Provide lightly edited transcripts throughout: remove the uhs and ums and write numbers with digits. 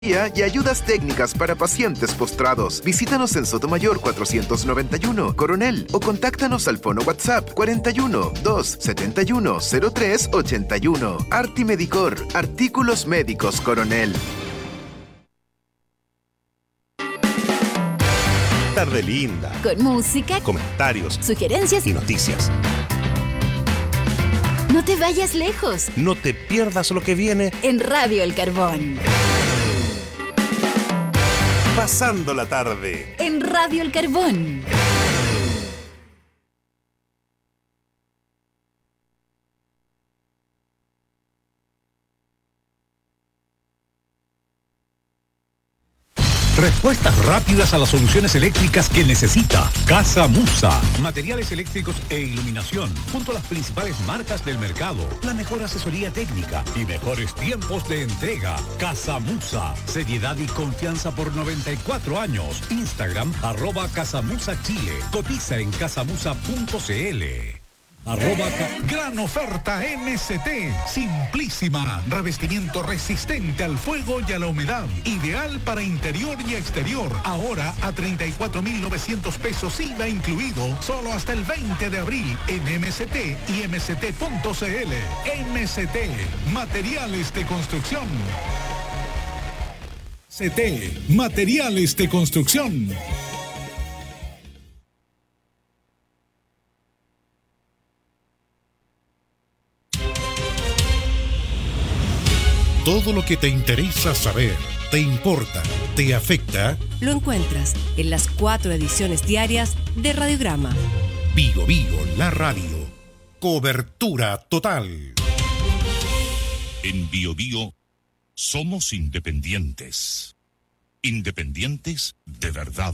y ayudas técnicas para pacientes postrados. Visítanos en Sotomayor 491, Coronel, o contáctanos al fono WhatsApp 41 271 0381. Artimedicor, artículos médicos Coronel. Tarde linda. Con música, comentarios, sugerencias y noticias. No te vayas lejos. No te pierdas lo que viene en Radio El Carbón. Pasando la tarde en Radio El Carbón. Respuestas rápidas a las soluciones eléctricas que necesita Casa Musa. Materiales eléctricos e iluminación, junto a las principales marcas del mercado. La mejor asesoría técnica y mejores tiempos de entrega. Casa Musa. Seriedad y confianza por 94 años. Instagram, @CasaMusaChile. Cotiza en casamusa.cl. Gran oferta MST, simplísima, revestimiento resistente al fuego y a la humedad, ideal para interior y exterior, ahora a 34.900 pesos IVA incluido, solo hasta el 20 de abril en MST y mst.cl. MST, materiales de construcción. CT, materiales de construcción. Todo lo que te interesa saber, te importa, te afecta, lo encuentras en las 4 ediciones diarias de Radiograma. Vigo, la radio. Cobertura total. En Bio Bio somos independientes. Independientes de verdad.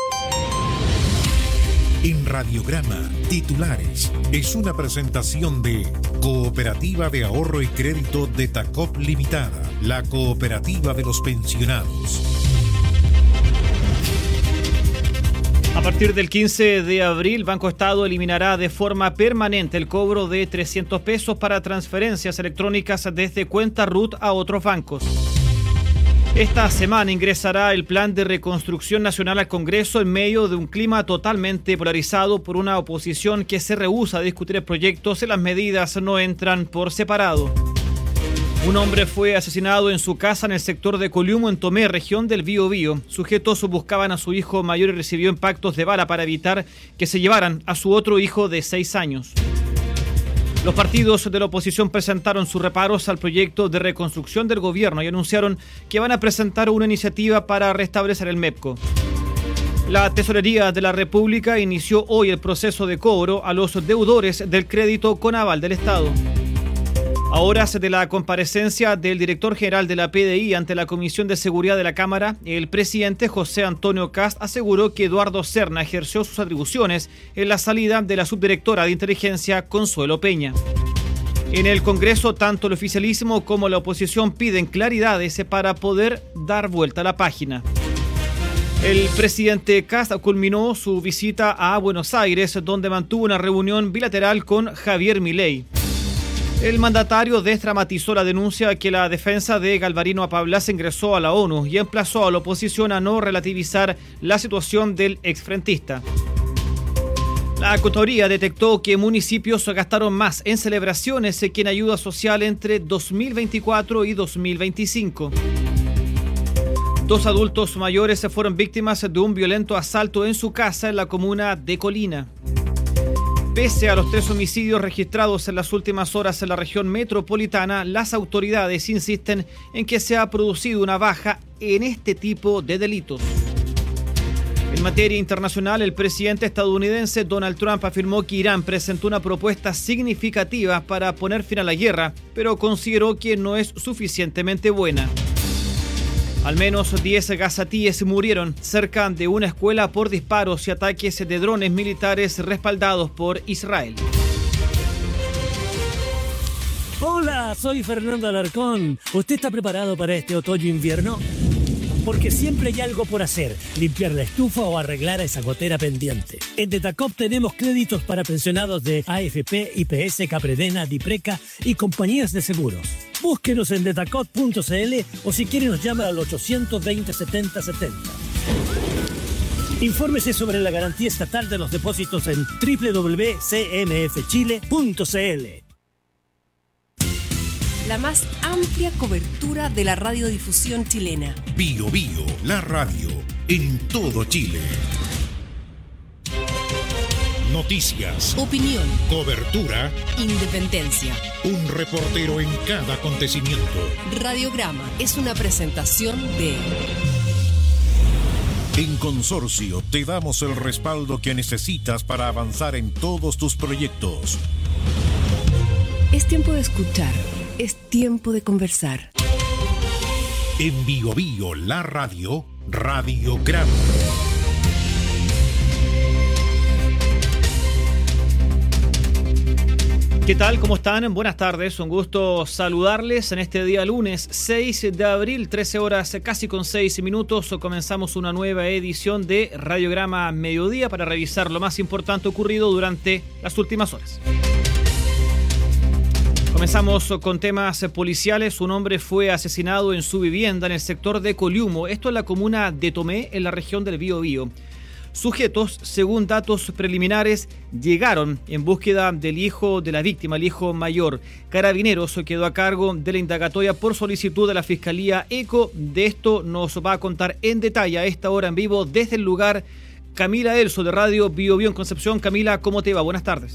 En Radiograma, titulares, es una presentación de Cooperativa de Ahorro y Crédito de Tacop Limitada, la cooperativa de los pensionados. A partir del 15 de abril, Banco Estado eliminará de forma permanente el cobro de 300 pesos para transferencias electrónicas desde cuenta RUT a otros bancos. Esta semana ingresará el Plan de Reconstrucción Nacional al Congreso en medio de un clima totalmente polarizado por una oposición que se rehúsa a discutir el proyecto si las medidas no entran por separado. Un hombre fue asesinado en su casa en el sector de Coliumo, en Tomé, región del Biobío. Sujetos buscaban a su hijo mayor y recibió impactos de bala para evitar que se llevaran a su otro hijo de 6 años. Los partidos de la oposición presentaron sus reparos al proyecto de reconstrucción del gobierno y anunciaron que van a presentar una iniciativa para restablecer el MEPCO. La Tesorería de la República inició hoy el proceso de cobro a los deudores del crédito con aval del Estado. A horas de la comparecencia del director general de la PDI ante la Comisión de Seguridad de la Cámara, el presidente José Antonio Kast aseguró que Eduardo Serna ejerció sus atribuciones en la salida de la subdirectora de inteligencia Consuelo Peña. En el Congreso, tanto el oficialismo como la oposición piden claridades para poder dar vuelta a la página. El presidente Kast culminó su visita a Buenos Aires, donde mantuvo una reunión bilateral con Javier Milei. El mandatario desdramatizó la denuncia que la defensa de Galvarino Apablas ingresó a la ONU y emplazó a la oposición a no relativizar la situación del exfrentista. La Contraloría detectó que municipios gastaron más en celebraciones que en ayuda social entre 2024 y 2025. 2 adultos mayores fueron víctimas de un violento asalto en su casa en la comuna de Colina. Pese a los 3 homicidios registrados en las últimas horas en la región metropolitana, las autoridades insisten en que se ha producido una baja en este tipo de delitos. En materia internacional, el presidente estadounidense Donald Trump afirmó que Irán presentó una propuesta significativa para poner fin a la guerra, pero consideró que no es suficientemente buena. Al menos 10 gazatíes murieron cerca de una escuela por disparos y ataques de drones militares respaldados por Israel. Hola, soy Fernando Alarcón. ¿Usted está preparado para este otoño-invierno? Porque siempre hay algo por hacer, limpiar la estufa o arreglar esa gotera pendiente. En Detacop tenemos créditos para pensionados de AFP, IPS, Capredena, Dipreca y compañías de seguros. Búsquenos en Detacop.cl o si quiere nos llama al 820 70 70. Infórmese sobre la garantía estatal de los depósitos en www.cmfchile.cl. La más amplia cobertura de la radiodifusión chilena. Bio Bio, la radio en todo Chile. Noticias, Opinión, cobertura, independencia. un reportero en cada acontecimiento. Radiograma es una presentación de... En Consorcio te damos el respaldo que necesitas para avanzar en todos tus proyectos. Es tiempo de escuchar, es tiempo de conversar. En Bio Bio, la radio, Radiograma. ¿Qué tal? ¿Cómo están? Buenas tardes, un gusto saludarles en este día lunes 6 de abril, 13 horas casi con 6 minutos. Comenzamos una nueva edición de Radiograma Mediodía para revisar lo más importante ocurrido durante las últimas horas. Comenzamos con temas policiales. Un hombre fue asesinado en su vivienda en el sector de Coliumo, esto en la comuna de Tomé, en la región del Biobío. Sujetos, según datos preliminares, llegaron en búsqueda del hijo de la víctima, el hijo mayor. Carabineros quedó a cargo de la indagatoria por solicitud de la Fiscalía ECO. De esto nos va a contar en detalle a esta hora en vivo desde el lugar Camila Elso de Radio Bio Bio en Concepción. Camila, ¿cómo te va? Buenas tardes.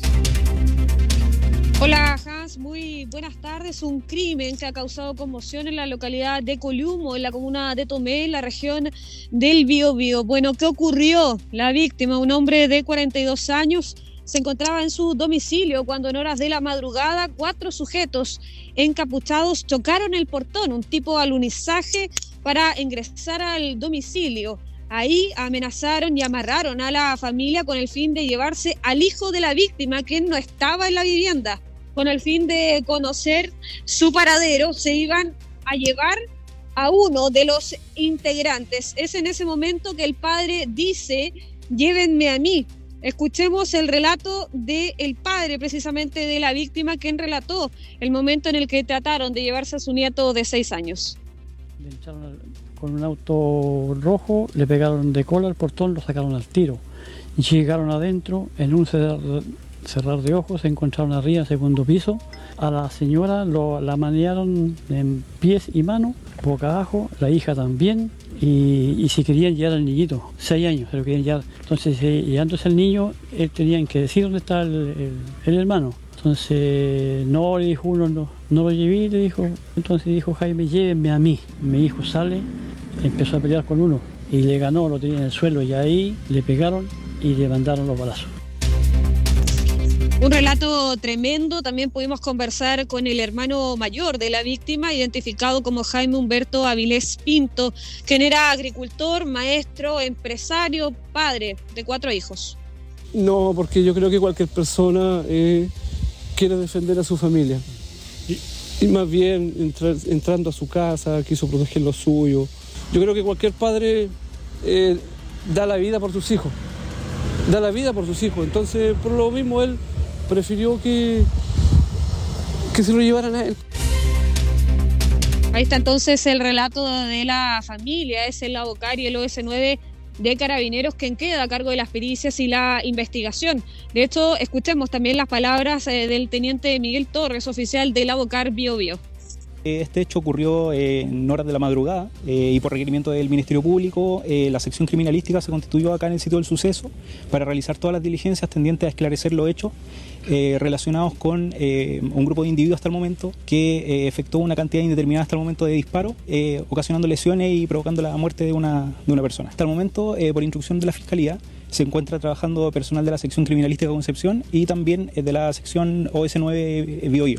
Hola Hans, muy buenas tardes. Un crimen que ha causado conmoción en la localidad de Coliumo, en la comuna de Tomé, en la región del Biobío. Bueno, ¿qué ocurrió? La víctima, un hombre de 42 años, se encontraba en su domicilio cuando en horas de la madrugada 4 sujetos encapuchados chocaron el portón, un tipo de alunizaje para ingresar al domicilio. Ahí amenazaron y amarraron a la familia con el fin de llevarse al hijo de la víctima, quien no estaba en la vivienda. Con el fin de conocer su paradero, se iban a llevar a uno de los integrantes. Es en ese momento que el padre dice: llévenme a mí. Escuchemos el relato del padre, precisamente de la víctima, quien relató el momento en el que trataron de llevarse a su nieto de 6 años. Le echaron con un auto rojo, le pegaron de cola al portón, lo sacaron al tiro. Y llegaron adentro, en un cerrar de ojos, se encontraron arriba, en el segundo piso. A la señora la manearon en pies y manos, boca abajo, la hija también. Y si querían llevar al niñito, 6 años, se lo querían llevar. Entonces, llegándose el niño, tenían que decir dónde está el hermano. Entonces, no, le dijo uno, no lo llevé, le dijo. Entonces dijo Jaime: llévenme a mí. Mi hijo sale, empezó a pelear con uno y le ganó, lo tenía en el suelo, y ahí le pegaron y le mandaron los balazos. Un relato tremendo. También pudimos conversar con el hermano mayor de la víctima, identificado como Jaime Humberto Avilés Pinto, quien era agricultor, maestro, empresario, padre de 4 hijos. No, porque yo creo que cualquier persona quiere defender a su familia. Y más bien, entrando a su casa, quiso proteger lo suyo. Yo creo que cualquier padre da la vida por sus hijos. Da la vida por sus hijos. Entonces, por lo mismo, él prefirió que se lo llevaran a él. Ahí está entonces el relato de la familia. Es el ABOCAR y el OS9 de Carabineros quien queda a cargo de las pericias y la investigación. De hecho, escuchemos también las palabras del teniente Miguel Torres, oficial del ABOCAR Biobío. Este hecho ocurrió en horas de la madrugada y por requerimiento del Ministerio Público, la sección criminalística se constituyó acá en el sitio del suceso para realizar todas las diligencias tendientes a esclarecer los hechos relacionados con un grupo de individuos hasta el momento que efectuó una cantidad indeterminada hasta el momento de disparos, ocasionando lesiones y provocando la muerte de una persona. Hasta el momento, por instrucción de la Fiscalía, se encuentra trabajando personal de la sección criminalística de Concepción y también de la sección OS9 Biobío.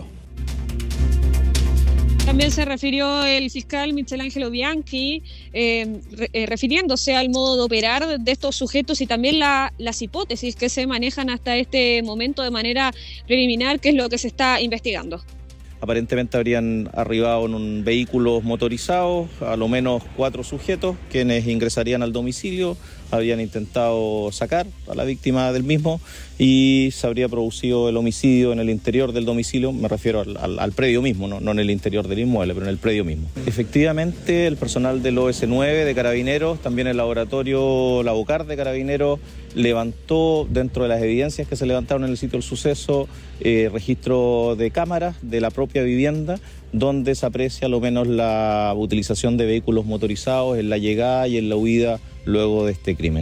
También se refirió el fiscal Michelangelo Bianchi, refiriéndose al modo de operar de estos sujetos y también las hipótesis que se manejan hasta este momento de manera preliminar, que es lo que se está investigando. Aparentemente habrían arribado en un vehículo motorizado, a lo menos 4 sujetos, quienes ingresarían al domicilio, habrían intentado sacar a la víctima del mismo y se habría producido el homicidio en el interior del domicilio, me refiero al predio mismo, no en el interior del inmueble, pero en el predio mismo. Efectivamente, el personal del OS9 de Carabineros, también el laboratorio Labocar de Carabineros, levantó dentro de las evidencias que se levantaron en el sitio del suceso registro de cámaras de la propia vivienda, donde se aprecia a lo menos la utilización de vehículos motorizados en la llegada y en la huida luego de este crimen.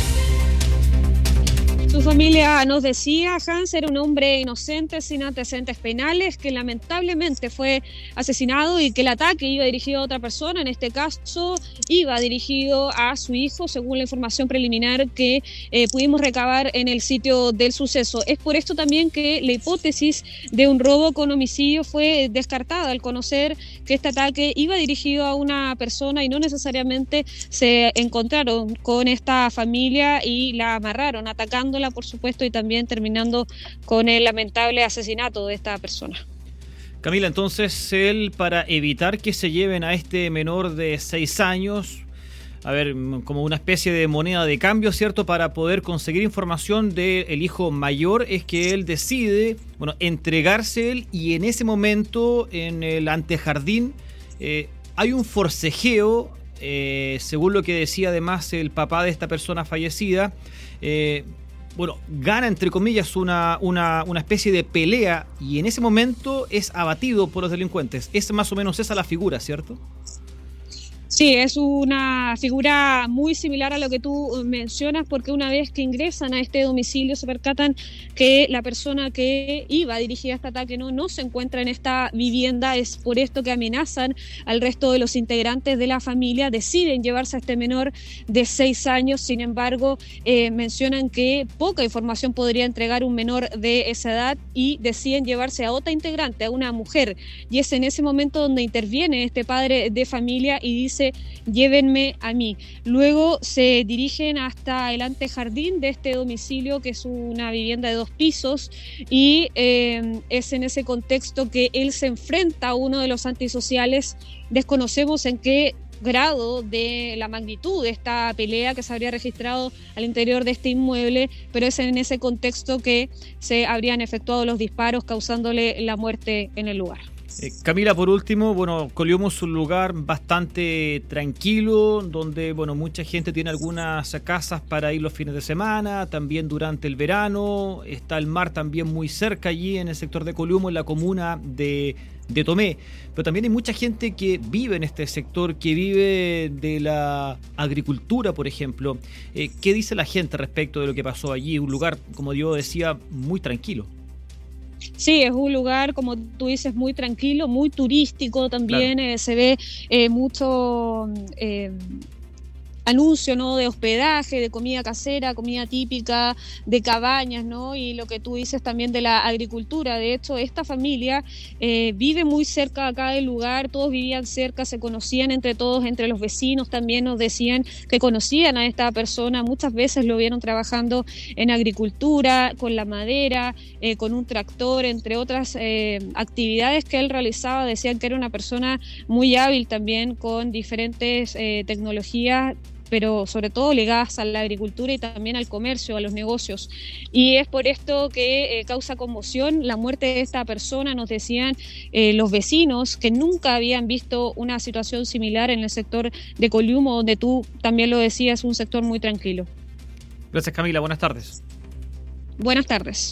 Su familia nos decía, Hans era un hombre inocente, sin antecedentes penales, que lamentablemente fue asesinado y que el ataque iba dirigido a otra persona, en este caso iba dirigido a su hijo, según la información preliminar que pudimos recabar en el sitio del suceso. Es por esto también que la hipótesis de un robo con homicidio fue descartada al conocer que este ataque iba dirigido a una persona y no necesariamente se encontraron con esta familia y la amarraron, atacándola, por supuesto, y también terminando con el lamentable asesinato de esta persona. Camila, entonces él, para evitar que se lleven a este menor de 6 años, a ver, como una especie de moneda de cambio, ¿cierto?, para poder conseguir información del hijo mayor, es que él decide, entregarse él, y en ese momento, en el antejardín, hay un forcejeo, según lo que decía además el papá de esta persona fallecida, gana, entre comillas, una especie de pelea, y en ese momento es abatido por los delincuentes. Es más o menos esa la figura, ¿cierto? Sí, es una figura muy similar a lo que tú mencionas, porque una vez que ingresan a este domicilio se percatan que la persona que iba dirigida a este ataque no se encuentra en esta vivienda. Es por esto que amenazan al resto de los integrantes de la familia, deciden llevarse a este menor de 6 años, sin embargo mencionan que poca información podría entregar un menor de esa edad y deciden llevarse a otra integrante, a una mujer, y es en ese momento donde interviene este padre de familia y dice: llévenme a mí. Luego se dirigen hasta el antejardín de este domicilio, que es una vivienda de 2 pisos, y es en ese contexto que él se enfrenta a uno de los antisociales. Desconocemos en qué grado de la magnitud de esta pelea que se habría registrado al interior de este inmueble, pero es en ese contexto que se habrían efectuado los disparos, causándole la muerte en el lugar. Camila, por último, Coliumo es un lugar bastante tranquilo, donde mucha gente tiene algunas casas para ir los fines de semana, también durante el verano. Está el mar también muy cerca allí en el sector de Coliumo, en la comuna de Tomé. Pero también hay mucha gente que vive en este sector, que vive de la agricultura, por ejemplo. ¿Qué dice la gente respecto de lo que pasó allí? Un lugar, como yo decía, muy tranquilo. Sí, es un lugar, como tú dices, muy tranquilo, muy turístico también. Claro. Se ve mucho anuncio, ¿no?, de hospedaje, de comida casera, comida típica, de cabañas, ¿no? Y lo que tú dices también de la agricultura. De hecho, esta familia vive muy cerca acá del lugar, todos vivían cerca, se conocían entre todos, entre los vecinos también nos decían que conocían a esta persona, muchas veces lo vieron trabajando en agricultura, con la madera, con un tractor, entre otras actividades que él realizaba. Decían que era una persona muy hábil también, con diferentes tecnologías, pero sobre todo ligadas a la agricultura y también al comercio, a los negocios. Y es por esto que causa conmoción la muerte de esta persona. Nos decían los vecinos que nunca habían visto una situación similar en el sector de Coliumo, donde tú también lo decías, un sector muy tranquilo. Gracias, Camila. Buenas tardes. Buenas tardes.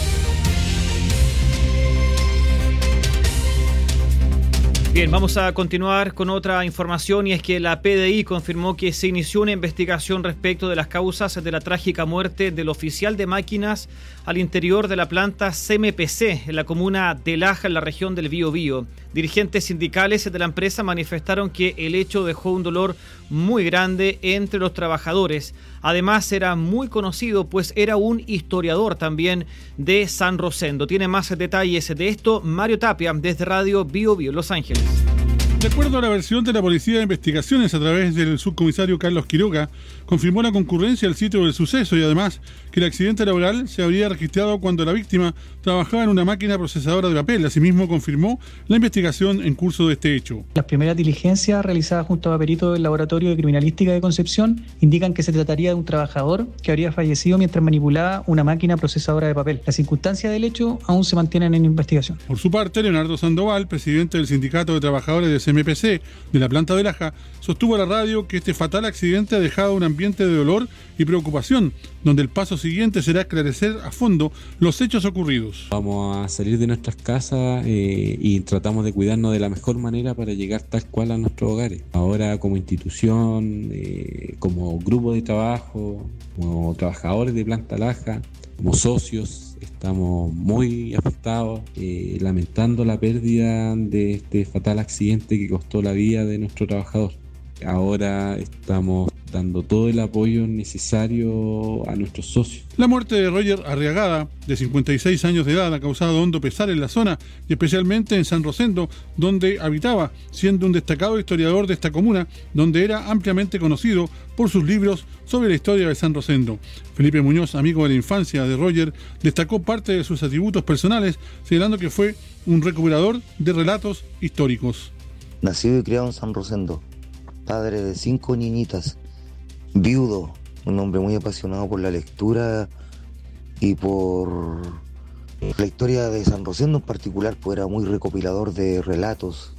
Bien, vamos a continuar con otra información, y es que la PDI confirmó que se inició una investigación respecto de las causas de la trágica muerte del oficial de máquinas al interior de la planta CMPC en la comuna de Laja, en la región del Biobío. Dirigentes sindicales de la empresa manifestaron que el hecho dejó un dolor muy grande entre los trabajadores. Además, era muy conocido, pues era un historiador también de San Rosendo. Tiene más detalles de esto Mario Tapia, desde Radio Biobío, Los Ángeles. De acuerdo a la versión de la Policía de Investigaciones a través del subcomisario Carlos Quiroga, confirmó la concurrencia al sitio del suceso y además que el accidente laboral se habría registrado cuando la víctima trabajaba en una máquina procesadora de papel. Asimismo, confirmó la investigación en curso de este hecho. Las primeras diligencias realizadas junto a peritos del Laboratorio de Criminalística de Concepción indican que se trataría de un trabajador que habría fallecido mientras manipulaba una máquina procesadora de papel. Las circunstancias del hecho aún se mantienen en investigación. Por su parte, Leonardo Sandoval, presidente del Sindicato de Trabajadores de CMPC de la planta de Laja, sostuvo a la radio que este fatal accidente ha dejado un ambiente de dolor y preocupación, donde el paso siguiente será esclarecer a fondo los hechos ocurridos. Vamos a salir de nuestras casas y tratamos de cuidarnos de la mejor manera para llegar tal cual a nuestros hogares. Ahora, como institución, como grupo de trabajo, como trabajadores de planta Laja, como socios, estamos muy afectados, lamentando la pérdida de este fatal accidente que costó la vida de nuestro trabajador. Ahora estamos dando todo el apoyo necesario a nuestros socios. La muerte de Roger Arriagada, de 56 años de edad, ha causado hondo pesar en la zona y especialmente en San Rosendo, donde habitaba, siendo un destacado historiador de esta comuna, donde era ampliamente conocido por sus libros sobre la historia de San Rosendo. Felipe Muñoz, amigo de la infancia de Roger, destacó parte de sus atributos personales, señalando que fue un recuperador de relatos históricos. Nacido y criado en San Rosendo, padre de 5 niñitas, viudo, un hombre muy apasionado por la lectura y por la historia de San Rosendo en particular, pues era muy recopilador de relatos.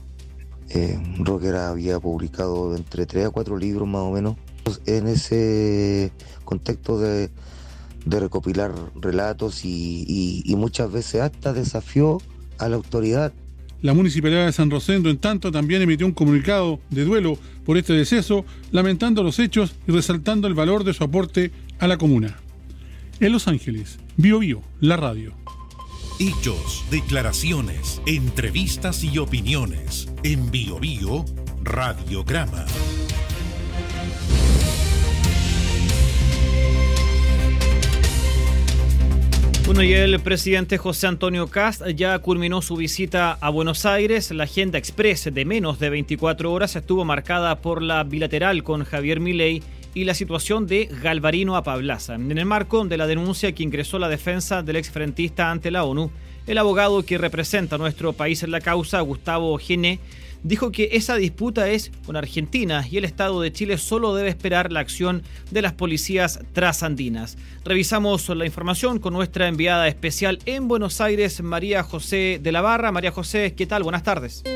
Roger había publicado entre 3 a 4 libros más o menos. En ese contexto de recopilar relatos y muchas veces hasta desafió a la autoridad. La Municipalidad de San Rosendo, en tanto, también emitió un comunicado de duelo por este deceso, lamentando los hechos y resaltando el valor de su aporte a la comuna. En Los Ángeles, Bio Bio, la radio. Hechos, declaraciones, entrevistas y opiniones. En Bio Bio, Radiograma. Bueno, y el presidente José Antonio Kast ya culminó su visita a Buenos Aires. La agenda express de menos de 24 horas estuvo marcada por la bilateral con Javier Milei y la situación de Galvarino Apablaza. En el marco de la denuncia que ingresó la defensa del exfrentista ante la ONU, el abogado que representa a nuestro país en la causa, Gustavo Gené, dijo que esa disputa es con Argentina y el Estado de Chile solo debe esperar la acción de las policías trasandinas. Revisamos la información con nuestra enviada especial en Buenos Aires, María José de la Barra. María José, ¿qué tal? Buenas tardes.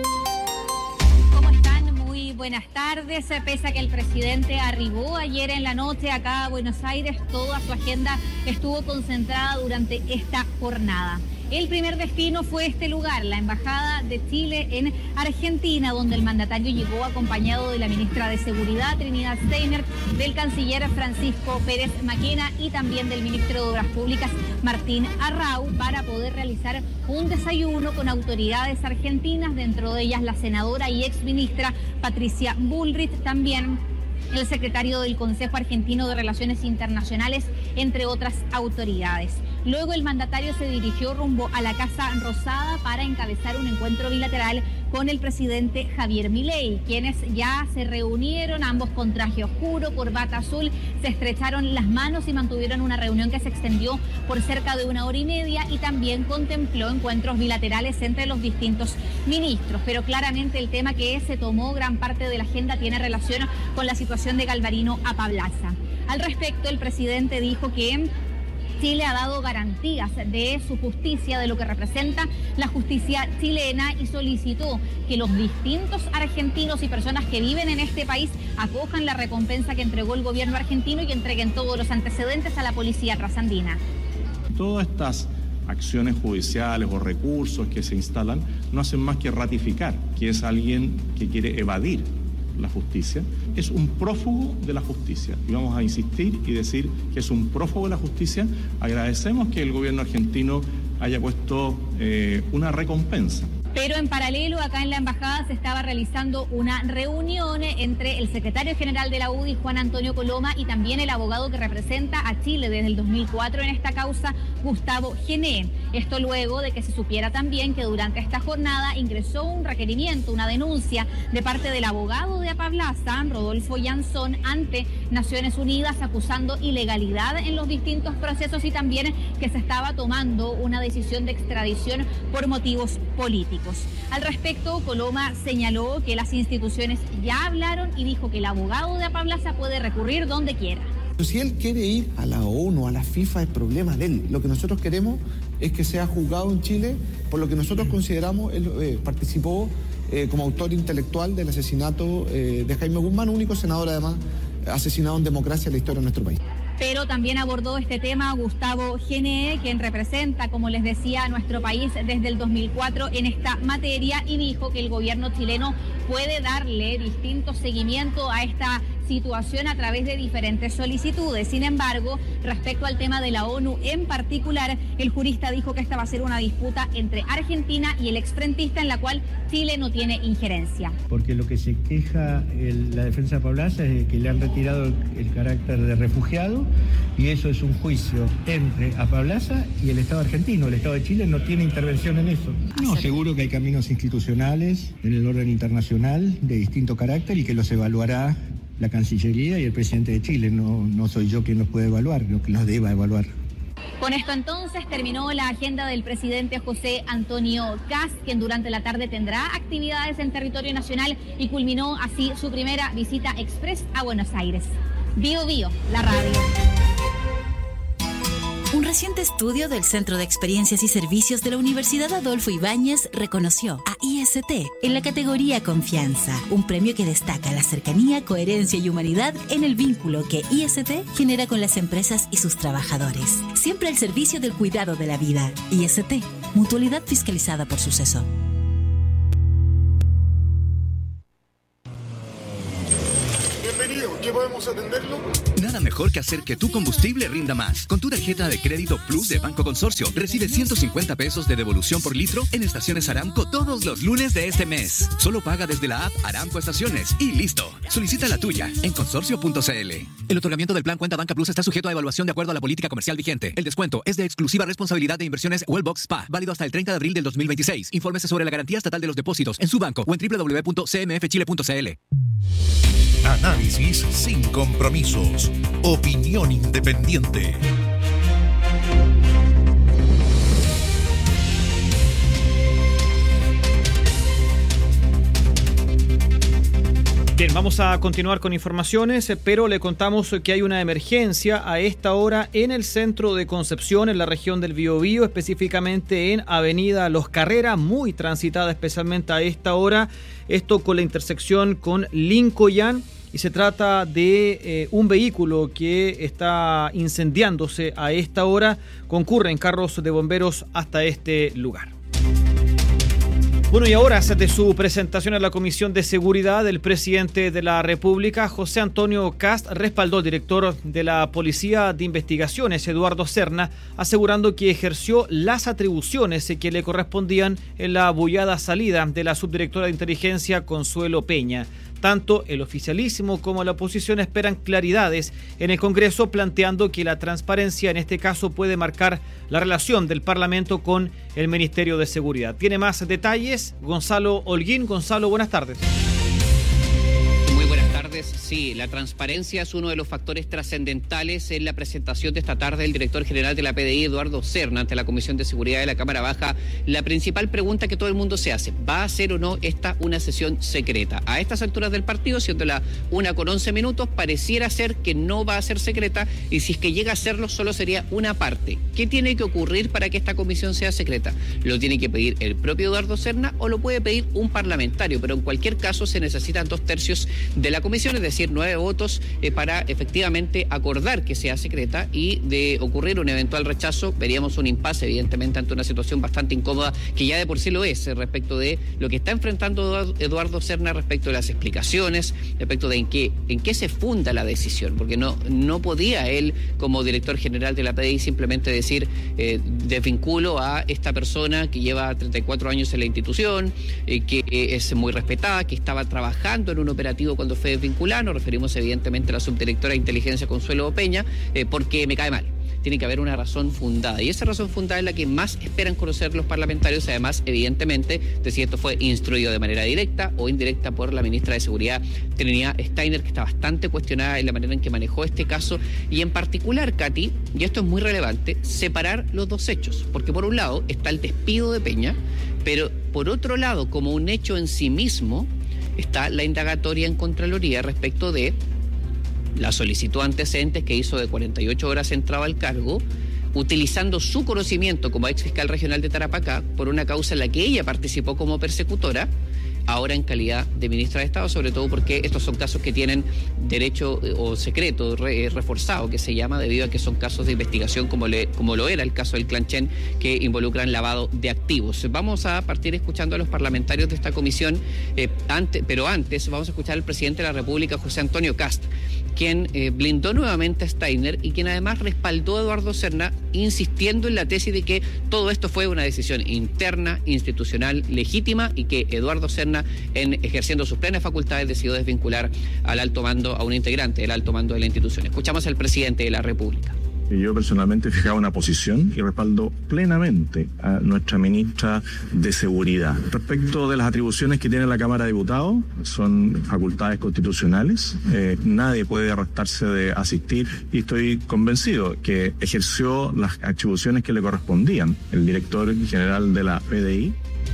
¿Cómo están? Muy buenas tardes. Pese a que el presidente arribó ayer en la noche acá a Buenos Aires, toda su agenda estuvo concentrada durante esta jornada. El primer destino fue este lugar, la Embajada de Chile en Argentina, donde el mandatario llegó acompañado de la ministra de Seguridad, Trinidad Steiner, del canciller Francisco Pérez Maquena y también del ministro de Obras Públicas, Martín Arrau, para poder realizar un desayuno con autoridades argentinas, dentro de ellas la senadora y exministra Patricia Bullrich, también el secretario del Consejo Argentino de Relaciones Internacionales, entre otras autoridades. Luego el mandatario se dirigió rumbo a la Casa Rosada para encabezar un encuentro bilateral con el presidente Javier Milei, quienes ya se reunieron, ambos con traje oscuro, corbata azul, se estrecharon las manos y mantuvieron una reunión que se extendió por cerca de 1 hora y media y también contempló encuentros bilaterales entre los distintos ministros. Pero claramente el tema que se tomó gran parte de la agenda tiene relación con la situación de Galvarino Apablaza. Al respecto, el presidente dijo que Chile ha dado garantías de su justicia, de lo que representa la justicia chilena, y solicitó que los distintos argentinos y personas que viven en este país acojan la recompensa que entregó el gobierno argentino y entreguen todos los antecedentes a la policía trasandina. Todas estas acciones judiciales o recursos que se instalan no hacen más que ratificar que es alguien que quiere evadir la justicia, es un prófugo de la justicia. Y vamos a insistir y decir que es un prófugo de la justicia. Agradecemos que el gobierno argentino haya puesto una recompensa. Pero en paralelo, acá en la embajada se estaba realizando una reunión entre el secretario general de la UDI, Juan Antonio Coloma, y también el abogado que representa a Chile desde el 2004 en esta causa, Gustavo Gené. Esto luego de que se supiera también que durante esta jornada ingresó un requerimiento, una denuncia de parte del abogado de Apablaza, Rodolfo Yanzón, ante Naciones Unidas, acusando ilegalidad en los distintos procesos y también que se estaba tomando una decisión de extradición por motivos políticos. Al respecto, Coloma señaló que las instituciones ya hablaron y dijo que el abogado de Apablaza puede recurrir donde quiera. Si él quiere ir a la ONU, a la FIFA, es problema de él. Lo que nosotros queremos es que sea juzgado en Chile por lo que nosotros consideramos, él participó como autor intelectual del asesinato de Jaime Guzmán, único senador además asesinado en democracia en la historia de nuestro país. Pero también abordó este tema Gustavo Gene, quien representa, como les decía, a nuestro país desde el 2004 en esta materia, y dijo que el gobierno chileno puede darle distinto seguimiento a esta situación a través de diferentes solicitudes. Sin embargo, respecto al tema de la ONU en particular, el jurista dijo que esta va a ser una disputa entre Argentina y el exfrentista en la cual Chile no tiene injerencia. Porque lo que se queja la defensa de Apablaza es que le han retirado el carácter de refugiado, y eso es un juicio entre Apablaza y el Estado argentino. El Estado de Chile no tiene intervención en eso. No, seguro que hay caminos institucionales en el orden internacional de distinto carácter y que los evaluará la Cancillería y el presidente de Chile. No soy yo quien los puede evaluar, lo que los deba evaluar. Con esto entonces terminó la agenda del presidente José Antonio Kast, quien durante la tarde tendrá actividades en territorio nacional y culminó así su primera visita express a Buenos Aires. Bio Bio, la radio. Un reciente estudio del Centro de Experiencias y Servicios de la Universidad Adolfo Ibáñez reconoció a IST en la categoría Confianza, un premio que destaca la cercanía, coherencia y humanidad en el vínculo que IST genera con las empresas y sus trabajadores. Siempre al servicio del cuidado de la vida. IST, mutualidad fiscalizada por Suceso. Bienvenido, ¿qué podemos atenderlo? Nada mejor que hacer que tu combustible rinda más. Con tu tarjeta de crédito Plus de Banco Consorcio, recibe 150 pesos de devolución por litro en estaciones Aramco todos los lunes de este mes. Solo paga desde la app Aramco Estaciones y listo. Solicita la tuya en consorcio.cl. El otorgamiento del plan Cuenta Banca Plus está sujeto a evaluación de acuerdo a la política comercial vigente. El descuento es de exclusiva responsabilidad de Inversiones Wellbox Spa, válido hasta el 30 de abril del 2026. Infórmese sobre la garantía estatal de los depósitos en su banco o en www.cmfchile.cl. Análisis sin compromisos. Opinión independiente. Bien, vamos a continuar con informaciones, pero le contamos que hay una emergencia a esta hora en el centro de Concepción, en la región del Biobío, específicamente en Avenida Los Carrera, muy transitada especialmente a esta hora. Esto con la intersección con Lincoln, y se trata de un vehículo que está incendiándose a esta hora. Concurren carros de bomberos hasta este lugar. Bueno, y ahora, de su presentación en la Comisión de Seguridad, el presidente de la República, José Antonio Kast, respaldó al director de la Policía de Investigaciones, Eduardo Serna, asegurando que ejerció las atribuciones que le correspondían en la bullada salida de la subdirectora de Inteligencia, Consuelo Peña. Tanto el oficialismo como la oposición esperan claridades en el Congreso, planteando que la transparencia en este caso puede marcar la relación del Parlamento con el Ministerio de Seguridad. Tiene más detalles Gonzalo Holguín. Gonzalo, buenas tardes. Muy buenas tardes. Sí, la transparencia es uno de los factores trascendentales en la presentación de esta tarde del director general de la PDI, Eduardo Serna, ante la Comisión de Seguridad de la Cámara Baja. La principal pregunta que todo el mundo se hace: ¿va a ser o no esta una sesión secreta? A estas alturas del partido, siendo la 1:11, pareciera ser que no va a ser secreta, y si es que llega a serlo, solo sería una parte. ¿Qué tiene que ocurrir para que esta comisión sea secreta? ¿Lo tiene que pedir el propio Eduardo Serna o lo puede pedir un parlamentario? Pero en cualquier caso se necesitan 2/3 de la comisión, es decir, 9 votos para efectivamente acordar que sea secreta, y de ocurrir un eventual rechazo veríamos un impasse, evidentemente, ante una situación bastante incómoda, que ya de por sí lo es, respecto de lo que está enfrentando Eduardo Serna, respecto de las explicaciones, respecto de en qué se funda la decisión, porque no podía él, como director general de la PDI, simplemente decir desvinculo a esta persona que lleva 34 años en la institución, que es muy respetada, que estaba trabajando en un operativo cuando fue desvinculado. Nos referimos evidentemente a la subdirectora de Inteligencia, Consuelo Peña, porque me cae mal. tiene que haber una razón fundada. Y esa razón fundada es la que más esperan conocer los parlamentarios, además, evidentemente, de si esto fue instruido de manera directa o indirecta por la ministra de Seguridad, Trinidad Steiner, que está bastante cuestionada en la manera en que manejó este caso. Y en particular, Katy, y esto es muy relevante, separar los dos hechos. Porque por un lado está el despido de Peña, pero por otro lado, como un hecho en sí mismo, está la indagatoria en Contraloría respecto de la solicitud antecedentes que hizo de 48 horas entraba al cargo, utilizando su conocimiento como ex fiscal regional de Tarapacá por una causa en la que ella participó como persecutora, ahora en calidad de ministra de Estado, sobre todo porque estos son casos que tienen derecho o secreto reforzado, que se llama, debido a que son casos de investigación como lo era el caso del Clanchen, que involucran lavado de activos. Vamos a partir escuchando a los parlamentarios de esta comisión, pero antes vamos a escuchar al presidente de la República, José Antonio Kast, quien blindó nuevamente a Steiner y quien además respaldó a Eduardo Serna, insistiendo en la tesis de que todo esto fue una decisión interna, institucional, legítima, y que Eduardo Serna, ejerciendo sus plenas facultades, decidió desvincular al alto mando, a un integrante del alto mando de la institución. Escuchamos al presidente de la República. Yo personalmente he fijado una posición y respaldo plenamente a nuestra ministra de Seguridad. Respecto de las atribuciones que tiene la Cámara de Diputados, son facultades constitucionales. Nadie puede arrestarse de asistir y estoy convencido que ejerció las atribuciones que le correspondían el director general de la PDI.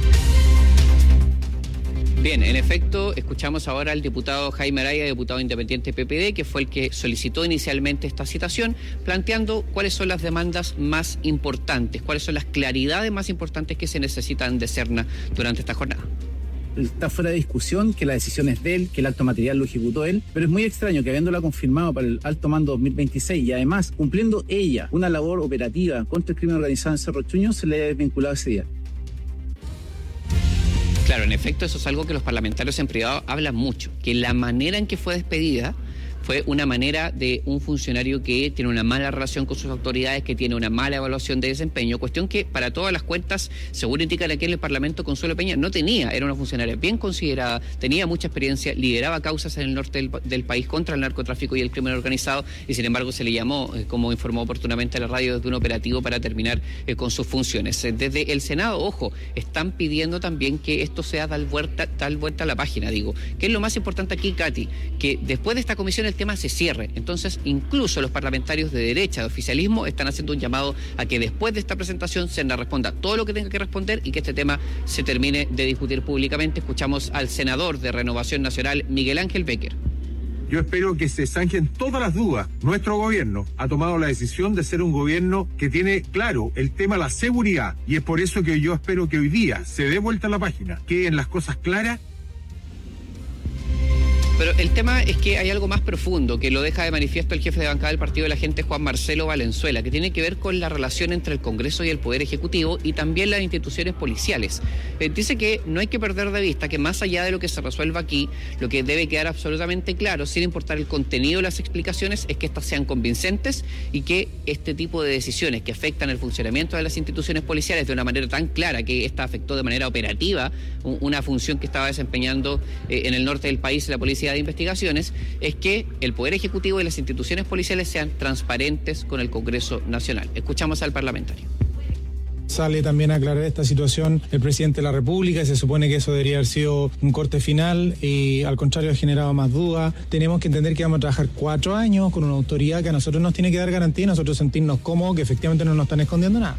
Bien, en efecto, escuchamos ahora al diputado Jaime Araya, diputado independiente PPD, que fue el que solicitó inicialmente esta citación, planteando cuáles son las demandas más importantes, cuáles son las claridades más importantes que se necesitan de Serna durante esta jornada. Está fuera de discusión que la decisión es de él, que el alto material lo ejecutó él, pero es muy extraño que habiéndola confirmado para el alto mando 2026 y además cumpliendo ella una labor operativa contra el crimen organizado en Cerro Chuño, se le haya desvinculado ese día. Claro, en efecto, eso es algo que los parlamentarios en privado hablan mucho, que la manera en que fue despedida fue una manera de un funcionario que tiene una mala relación con sus autoridades, que tiene una mala evaluación de desempeño, cuestión que para todas las cuentas, según indica aquí en el Parlamento, Consuelo Peña no tenía, era una funcionaria bien considerada, tenía mucha experiencia, lideraba causas en el norte del país contra el narcotráfico y el crimen organizado, y sin embargo se le llamó, como informó oportunamente a la radio, desde un operativo para terminar con sus funciones. Desde el Senado, ojo, están pidiendo también que esto sea tal vuelta a la página, digo, que es lo más importante aquí, Katy, que después de esta comisión el tema se cierre. Entonces, incluso los parlamentarios de derecha, de oficialismo, están haciendo un llamado a que después de esta presentación Serna responda todo lo que tenga que responder y que este tema se termine de discutir públicamente. Escuchamos al senador de Renovación Nacional, Miguel Ángel Becker. Yo espero que se zanjen todas las dudas. Nuestro gobierno ha tomado la decisión de ser un gobierno que tiene claro el tema de la seguridad, y es por eso que yo espero que hoy día se dé vuelta a la página, queden las cosas claras. Pero el tema es que hay algo más profundo que lo deja de manifiesto el jefe de bancada del Partido de la Gente, Juan Marcelo Valenzuela, que tiene que ver con la relación entre el Congreso y el Poder Ejecutivo y también las instituciones policiales. Dice que no hay que perder de vista que más allá de lo que se resuelva aquí, lo que debe quedar absolutamente claro, sin importar el contenido de las explicaciones, es que estas sean convincentes y que este tipo de decisiones que afectan el funcionamiento de las instituciones policiales de una manera tan clara, que esta afectó de manera operativa una función que estaba desempeñando en el norte del país la Policía de Investigaciones, es que el Poder Ejecutivo y las instituciones policiales sean transparentes con el Congreso Nacional. Escuchamos al parlamentario. Sale también a aclarar esta situación el presidente de la República y se supone que eso debería haber sido un corte final y al contrario ha generado más dudas. Tenemos que entender que vamos a trabajar 4 años con una autoridad que a nosotros nos tiene que dar garantía y nosotros sentirnos cómodos que efectivamente no nos están escondiendo nada.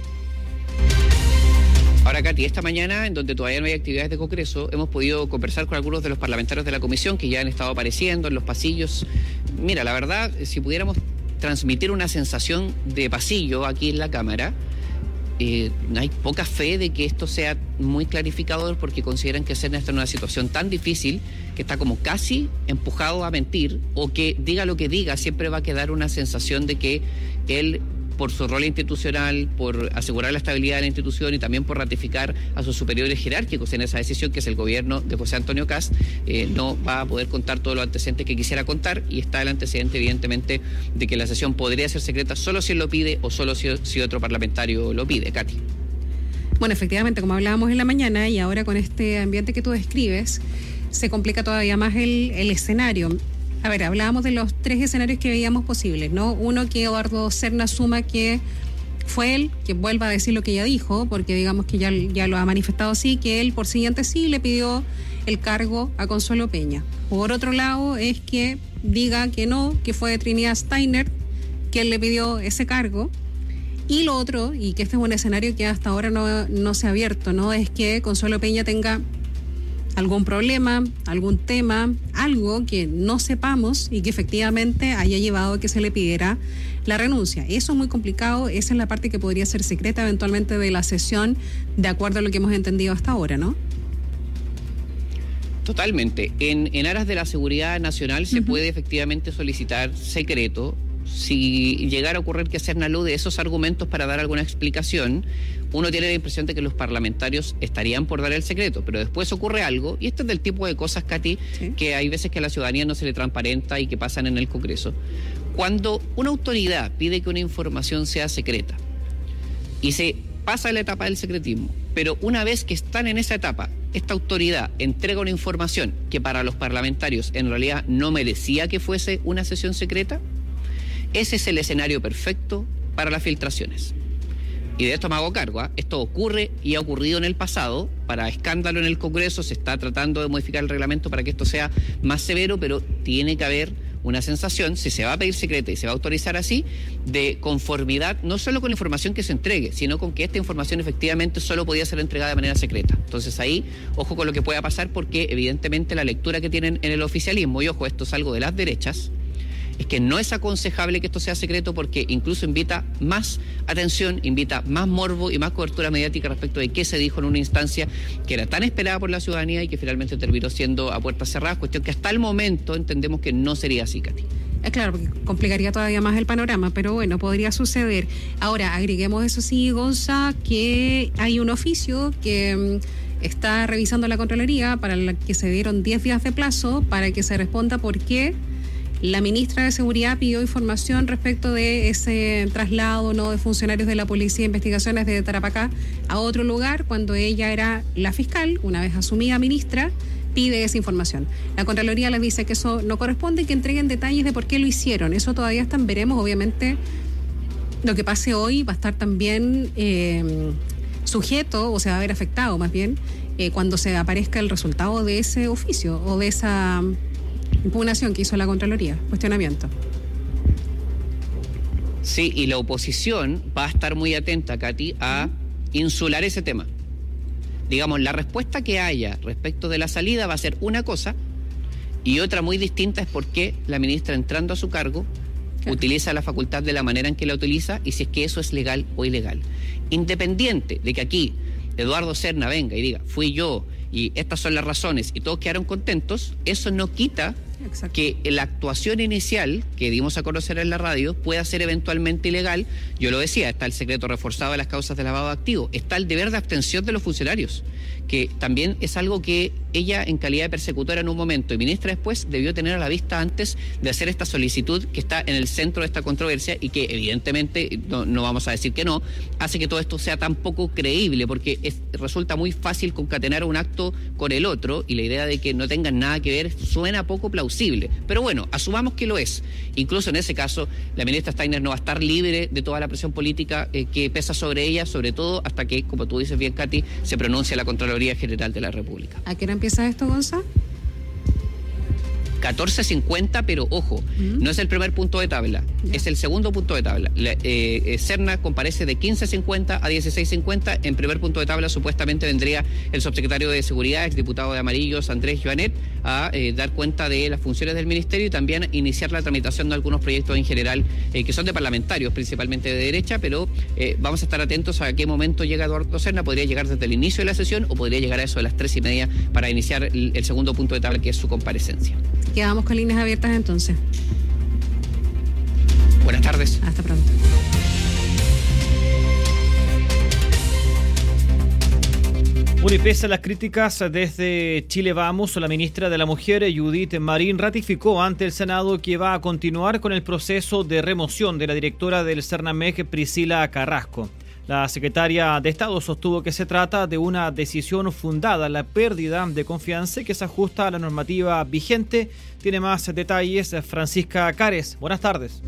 Ahora, Katy, esta mañana, en donde todavía no hay actividades de Congreso, hemos podido conversar con algunos de los parlamentarios de la comisión que ya han estado apareciendo en los pasillos. Mira, la verdad, si pudiéramos transmitir una sensación de pasillo aquí en la Cámara, hay poca fe de que esto sea muy clarificador, porque consideran que Serna está en una situación tan difícil que está como casi empujado a mentir, o que diga lo que diga, siempre va a quedar una sensación de que él, por su rol institucional, por asegurar la estabilidad de la institución y también por ratificar a sus superiores jerárquicos en esa decisión, que es el gobierno de José Antonio Kast, no va a poder contar todos los antecedentes que quisiera contar, y está el antecedente, evidentemente, de que la sesión podría ser secreta solo si él lo pide o solo si otro parlamentario lo pide. Katy. Bueno, efectivamente, como hablábamos en la mañana, y ahora con este ambiente que tú describes, se complica todavía más el escenario. A ver, hablábamos de los 3 escenarios que veíamos posibles, ¿no? Uno, que Eduardo Serna asuma que fue él, que vuelva a decir lo que ya dijo, porque digamos que ya lo ha manifestado así, que él por siguiente sí le pidió el cargo a Consuelo Peña. Por otro lado, es que diga que no, que fue Trinidad Steiner que él le pidió ese cargo. Y lo otro, y que este es un escenario que hasta ahora no se ha abierto, ¿no? Es que Consuelo Peña tenga algún problema, algún tema, algo que no sepamos y que efectivamente haya llevado a que se le pidiera la renuncia. Eso es muy complicado, esa es la parte que podría ser secreta eventualmente de la sesión, de acuerdo a lo que hemos entendido hasta ahora, ¿no? Totalmente. En aras de la seguridad nacional se puede efectivamente solicitar secreto. Si llegara a ocurrir que Serna alude esos argumentos para dar alguna explicación, uno tiene la impresión de que los parlamentarios estarían por dar el secreto, pero después ocurre algo, y esto es del tipo de cosas, Katy, que hay veces que a la ciudadanía no se le transparenta y que pasan en el Congreso. Cuando una autoridad pide que una información sea secreta y se pasa la etapa del secretismo, pero una vez que están en esa etapa, esta autoridad entrega una información que para los parlamentarios en realidad no merecía que fuese una sesión secreta, ese es el escenario perfecto para las filtraciones. Y de esto me hago cargo, ¿eh? Esto ocurre y ha ocurrido en el pasado. Para escándalo en el Congreso se está tratando de modificar el reglamento para que esto sea más severo, pero tiene que haber una sensación, si se va a pedir secreta y se va a autorizar así, de conformidad, no solo con la información que se entregue, sino con que esta información efectivamente solo podía ser entregada de manera secreta. Entonces ahí, ojo con lo que pueda pasar, porque evidentemente la lectura que tienen en el oficialismo, y ojo, esto es algo de las derechas, es que no es aconsejable que esto sea secreto, porque incluso invita más atención, invita más morbo y más cobertura mediática respecto de qué se dijo en una instancia que era tan esperada por la ciudadanía y que finalmente terminó siendo a puertas cerradas, cuestión que hasta el momento entendemos que no sería así, Katy. Claro, porque complicaría todavía más el panorama, pero bueno, podría suceder. Ahora, agreguemos eso sí, Gonza, que hay un oficio que está revisando la Contraloría para la que se dieron 10 días de plazo para que se responda por qué la ministra de Seguridad pidió información respecto de ese traslado, ¿no?, de funcionarios de la Policía de Investigaciones de Tarapacá a otro lugar cuando ella era la fiscal, una vez asumida ministra, pide esa información. La Contraloría les dice que eso no corresponde y que entreguen detalles de por qué lo hicieron. Eso todavía están, veremos, obviamente lo que pase hoy va a estar también sujeto, o se va a ver afectado más bien, cuando se aparezca el resultado de ese oficio o de esa impugnación que hizo la Contraloría, cuestionamiento. Sí, y la oposición va a estar muy atenta, Katy, a insular ese tema. Digamos, la respuesta que haya respecto de la salida va a ser una cosa, y otra muy distinta es por qué la ministra, entrando a su cargo, utiliza la facultad de la manera en que la utiliza y si es que eso es legal o ilegal. Independiente de que aquí Eduardo Serna venga y diga, fui yo, y estas son las razones, y todos quedaron contentos, eso no quita que la actuación inicial que dimos a conocer en la radio pueda ser eventualmente ilegal. Yo lo decía, está el secreto reforzado de las causas de lavado de activos, está el deber de abstención de los funcionarios, que también es algo que ella, en calidad de persecutora en un momento y ministra después, debió tener a la vista antes de hacer esta solicitud que está en el centro de esta controversia y que evidentemente, no vamos a decir que no, hace que todo esto sea tan poco creíble, porque resulta muy fácil concatenar un acto con el otro, y la idea de que no tengan nada que ver suena poco plausible. Pero bueno, asumamos que lo es. Incluso en ese caso, la ministra Steiner no va a estar libre de toda la presión política que pesa sobre ella, sobre todo hasta que, como tú dices bien, Katy, se pronuncie la Contraloría General de la República. ¿A qué hora empieza esto, Gonza? 14:50, pero ojo, no es el primer punto de tabla, es el segundo punto de tabla. Serna comparece de 15:50 a 16:50. En primer punto de tabla supuestamente vendría el subsecretario de Seguridad, exdiputado de Amarillos, Andrés Joanet, a dar cuenta de las funciones del ministerio y también iniciar la tramitación de algunos proyectos en general que son de parlamentarios, principalmente de derecha, pero vamos a estar atentos a qué momento llega Eduardo Serna. Podría llegar desde el inicio de la sesión o podría llegar a eso de las 3:30 para iniciar el segundo punto de tabla, que es su comparecencia. Quedamos con líneas abiertas entonces. Buenas tardes. Hasta pronto. Bueno, y pese a las críticas desde Chile Vamos, la ministra de la Mujer, Judith Marín, ratificó ante el Senado que va a continuar con el proceso de remoción de la directora del Cernamec, Priscila Carrasco. La secretaria de Estado sostuvo que se trata de una decisión fundada en la pérdida de confianza y que se ajusta a la normativa vigente. Tiene más detalles Francisca Cares. Buenas tardes.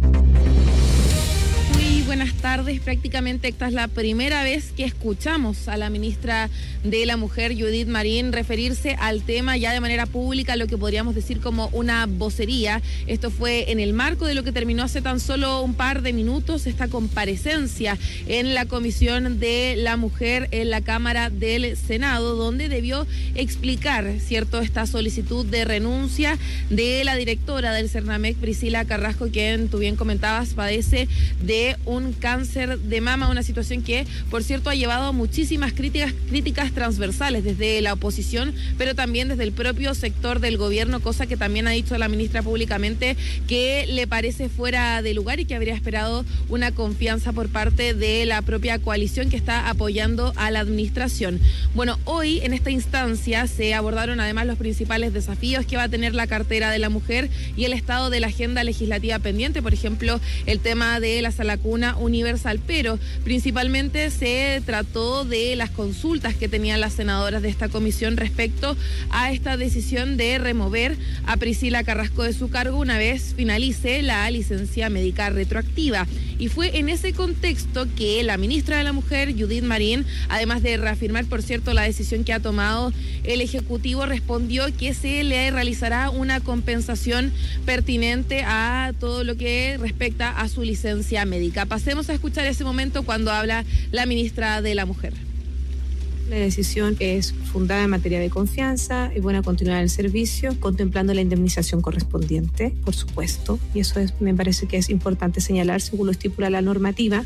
Buenas tardes. Prácticamente esta es la primera vez que escuchamos a la ministra de la Mujer, Judith Marín, referirse al tema ya de manera pública, lo que podríamos decir como una vocería. Esto fue en el marco de lo que terminó hace tan solo un par de minutos esta comparecencia en la Comisión de la Mujer en la Cámara del Senado, donde debió explicar, ¿cierto?, esta solicitud de renuncia de la directora del Cernamec, Priscila Carrasco, quien tú bien comentabas padece de un cáncer de mama, una situación que, por cierto, ha llevado muchísimas críticas transversales desde la oposición, pero también desde el propio sector del gobierno, cosa que también ha dicho la ministra públicamente que le parece fuera de lugar y que habría esperado una confianza por parte de la propia coalición que está apoyando a la administración. Bueno, hoy en esta instancia se abordaron además los principales desafíos que va a tener la cartera de la mujer y el estado de la agenda legislativa pendiente, por ejemplo, el tema de la sala cuna universal, pero principalmente se trató de las consultas que tenían las senadoras de esta comisión respecto a esta decisión de remover a Priscila Carrasco de su cargo una vez finalice la licencia médica retroactiva. Y fue en ese contexto que la ministra de la Mujer, Judith Marín, además de reafirmar, por cierto, la decisión que ha tomado el Ejecutivo, respondió que se le realizará una compensación pertinente a todo lo que respecta a su licencia médica. Pasemos a escuchar ese momento cuando habla la ministra de la Mujer. La decisión es fundada en materia de confianza y buena continuidad del servicio, contemplando la indemnización correspondiente, por supuesto, y eso me parece que es importante señalar según lo estipula la normativa.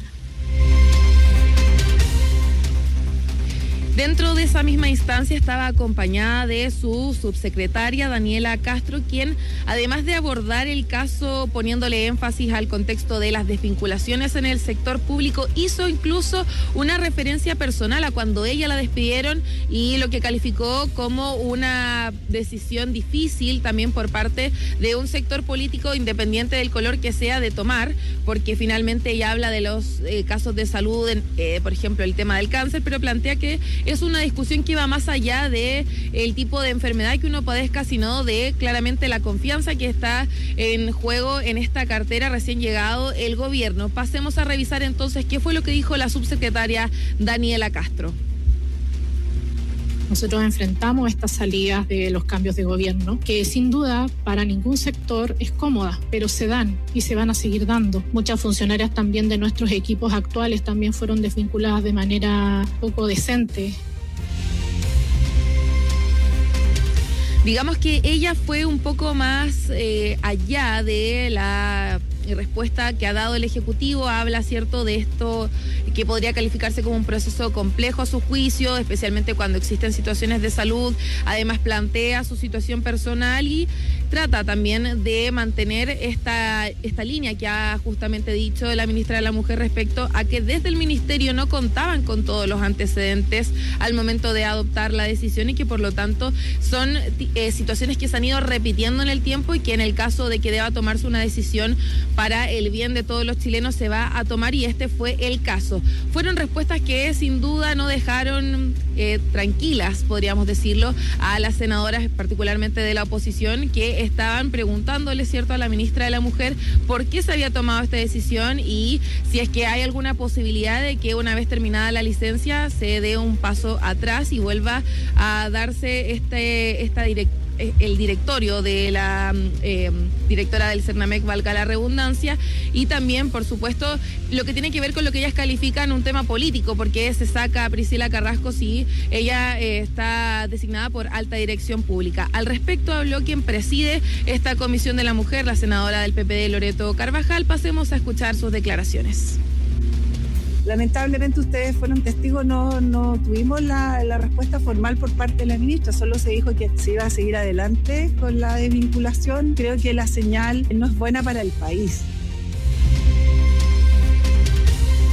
Dentro de esa misma instancia estaba acompañada de su subsecretaria Daniela Castro, quien, además de abordar el caso poniéndole énfasis al contexto de las desvinculaciones en el sector público, hizo incluso una referencia personal a cuando ella la despidieron y lo que calificó como una decisión difícil también por parte de un sector político independiente del color que sea de tomar, porque finalmente ella habla de los casos de salud, por ejemplo, el tema del cáncer, pero plantea que es una discusión que va más allá de el tipo de enfermedad que uno padezca, sino de claramente la confianza que está en juego en esta cartera recién llegado el gobierno. Pasemos a revisar entonces qué fue lo que dijo la subsecretaria Daniela Castro. Nosotros enfrentamos estas salidas de los cambios de gobierno, que sin duda para ningún sector es cómoda, pero se dan y se van a seguir dando. Muchas funcionarias también de nuestros equipos actuales también fueron desvinculadas de manera poco decente. Digamos que ella fue un poco más allá de la respuesta que ha dado el Ejecutivo. Habla, cierto, de esto que podría calificarse como un proceso complejo a su juicio, especialmente cuando existen situaciones de salud. Además plantea su situación personal y trata también de mantener esta línea que ha justamente dicho la ministra de la Mujer respecto a que desde el ministerio no contaban con todos los antecedentes al momento de adoptar la decisión y que por lo tanto son situaciones que se han ido repitiendo en el tiempo y que en el caso de que deba tomarse una decisión para el bien de todos los chilenos se va a tomar, y este fue el caso. Fueron respuestas que sin duda no dejaron tranquilas, podríamos decirlo, a las senadoras, particularmente de la oposición, que estaban preguntándole, cierto, a la ministra de la Mujer por qué se había tomado esta decisión y si es que hay alguna posibilidad de que una vez terminada la licencia se dé un paso atrás y vuelva a darse el directorio de la directora del Cernamec, valga la redundancia, y también, por supuesto, lo que tiene que ver con lo que ellas califican un tema político, porque se saca a Priscila Carrasco si ella está designada por alta dirección pública. Al respecto habló quien preside esta Comisión de la Mujer, la senadora del PPD, Loreto Carvajal. Pasemos a escuchar sus declaraciones. Lamentablemente ustedes fueron testigos, no tuvimos la respuesta formal por parte de la ministra, solo se dijo que se iba a seguir adelante con la desvinculación. Creo que la señal no es buena para el país.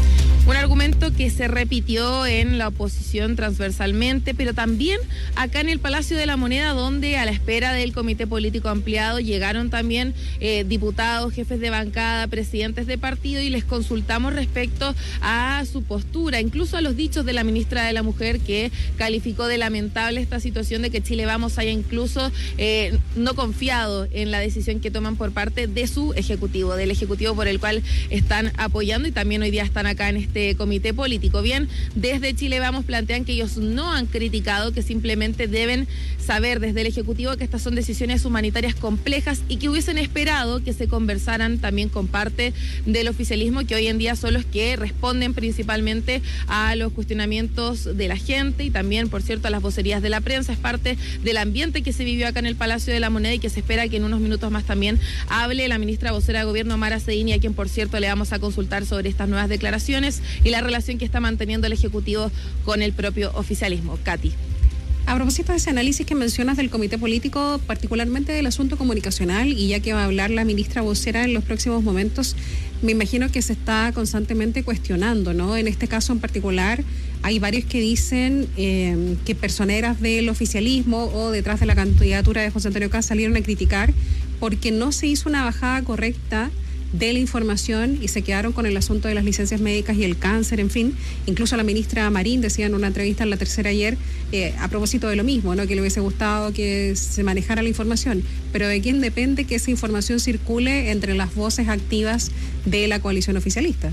Un argumento que se repitió en la oposición transversalmente, pero también acá en el Palacio de la Moneda, donde a la espera del Comité Político Ampliado llegaron también diputados, jefes de bancada, presidentes de partido, y les consultamos respecto a su postura, incluso a los dichos de la ministra de la Mujer, que calificó de lamentable esta situación de que Chile Vamos haya incluso no confiado en la decisión que toman por parte de su ejecutivo, del ejecutivo por el cual están apoyando, y también hoy día están acá en este comité político. Bien, desde Chile Vamos plantean que ellos no han criticado, que simplemente deben saber desde el ejecutivo que estas son decisiones humanitarias complejas y que hubiesen esperado que se conversaran también con parte del oficialismo, que hoy en día son los que responden principalmente a los cuestionamientos de la gente y también, por cierto, a las vocerías de la prensa. Es parte del ambiente que se vivió acá en el Palacio de la Moneda y que se espera que en unos minutos más también hable la ministra vocera de Gobierno, Mara Cedini, a quien, por cierto, le vamos a consultar sobre estas nuevas declaraciones y la relación que está manteniendo el Ejecutivo con el propio oficialismo. Katy. A propósito de ese análisis que mencionas del comité político, particularmente del asunto comunicacional, y ya que va a hablar la ministra vocera en los próximos momentos, me imagino que se está constantemente cuestionando, ¿no? En este caso en particular, hay varios que dicen que personeras del oficialismo o detrás de la candidatura de José Antonio Kast salieron a criticar porque no se hizo una bajada correcta de la información y se quedaron con el asunto de las licencias médicas y el cáncer, en fin. Incluso la ministra Marín decía en una entrevista en La Tercera ayer, a propósito de lo mismo, ¿no? Que le hubiese gustado que se manejara la información, pero ¿de quién depende que esa información circule entre las voces activas de la coalición oficialista?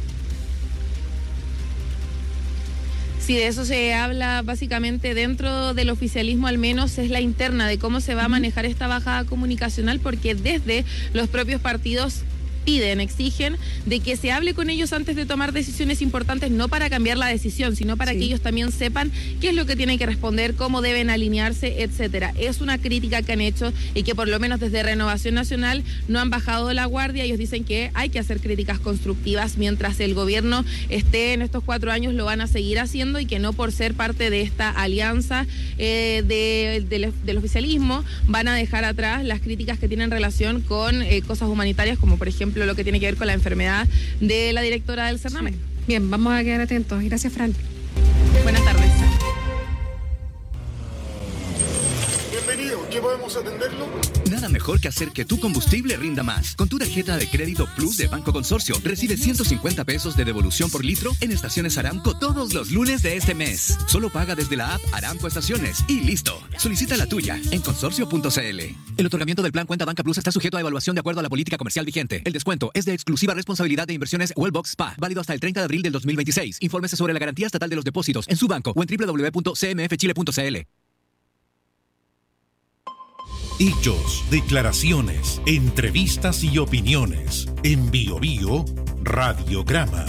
Sí, de eso se habla básicamente dentro del oficialismo, al menos es la interna de cómo se va a manejar esta bajada comunicacional, porque desde los propios partidos exigen de que se hable con ellos antes de tomar decisiones importantes, no para cambiar la decisión, sino para que ellos también sepan qué es lo que tienen que responder, cómo deben alinearse, etcétera. Es una crítica que han hecho y que por lo menos desde Renovación Nacional no han bajado la guardia. Ellos dicen que hay que hacer críticas constructivas mientras el gobierno esté en estos 4 años, lo van a seguir haciendo, y que no por ser parte de esta alianza del oficialismo van a dejar atrás las críticas que tienen relación con cosas humanitarias, como por ejemplo lo que tiene que ver con la enfermedad de la directora del Cername. Bien, vamos a quedar atentos. Gracias, Fran. Buenas tardes. Bienvenido, ¿qué podemos atenderlo? Nada mejor que hacer que tu combustible rinda más. Con tu tarjeta de crédito Plus de Banco Consorcio, recibe 150 pesos de devolución por litro en estaciones Aramco todos los lunes de este mes. Solo paga desde la app Aramco Estaciones y listo. Solicita la tuya en consorcio.cl. El otorgamiento del plan Cuenta Banca Plus está sujeto a evaluación de acuerdo a la política comercial vigente. El descuento es de exclusiva responsabilidad de Inversiones Wellbox Spa, válido hasta el 30 de abril del 2026. Infórmese sobre la garantía estatal de los depósitos en su banco o en www.cmfchile.cl. Hechos, declaraciones, entrevistas y opiniones. En Bio Bio, Radiograma.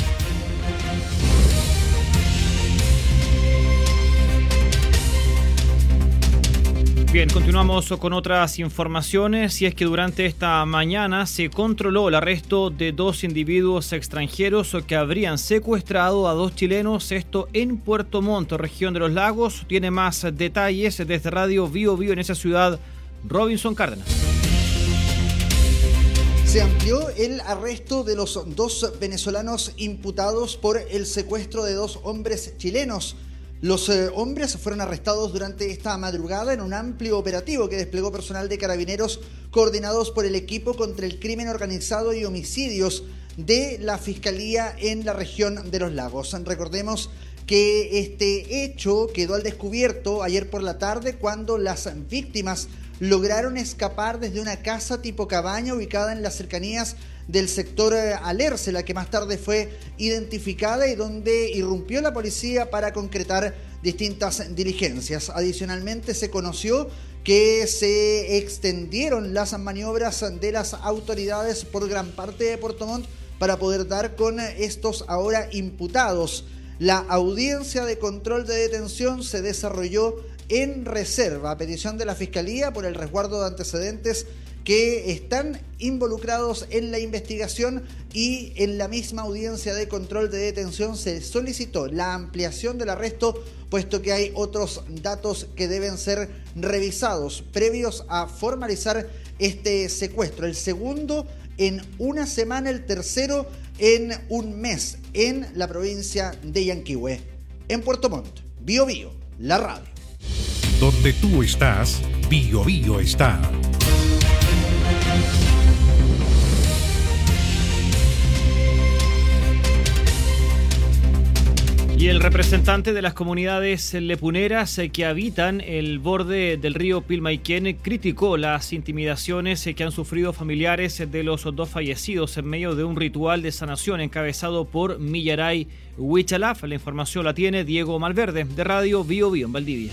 Bien, continuamos con otras informaciones, y es que durante esta mañana se controló el arresto de 2 individuos extranjeros que habrían secuestrado a 2 chilenos, esto en Puerto Montt, región de los Lagos. Tiene más detalles desde Radio Bio Bio en esa ciudad, Robinson Cárdenas. Se amplió el arresto de los 2 venezolanos imputados por el secuestro de 2 hombres chilenos. Los hombres fueron arrestados durante esta madrugada en un amplio operativo que desplegó personal de carabineros coordinados por el equipo contra el crimen organizado y homicidios de la Fiscalía en la región de los Lagos. Recordemos que este hecho quedó al descubierto ayer por la tarde cuando las víctimas lograron escapar desde una casa tipo cabaña ubicada en las cercanías del sector Alerce, la que más tarde fue identificada y donde irrumpió la policía para concretar distintas diligencias. Adicionalmente se conoció que se extendieron las maniobras de las autoridades por gran parte de Puerto Montt para poder dar con estos ahora imputados. La audiencia de control de detención se desarrolló en reserva a petición de la Fiscalía por el resguardo de antecedentes que están involucrados en la investigación, y en la misma audiencia de control de detención se solicitó la ampliación del arresto, puesto que hay otros datos que deben ser revisados previos a formalizar este secuestro. El segundo en una semana, el tercero en un mes, en la provincia de Yanquihue. En Puerto Montt, Bio Bio, la radio. Donde tú estás, Bio Bio está. Y el representante de las comunidades lepuneras que habitan el borde del río Pilmaiquén criticó las intimidaciones que han sufrido familiares de los dos fallecidos en medio de un ritual de sanación encabezado por Millaray Huichalaf. La información la tiene Diego Malverde, de Radio Bio Bio en Valdivia.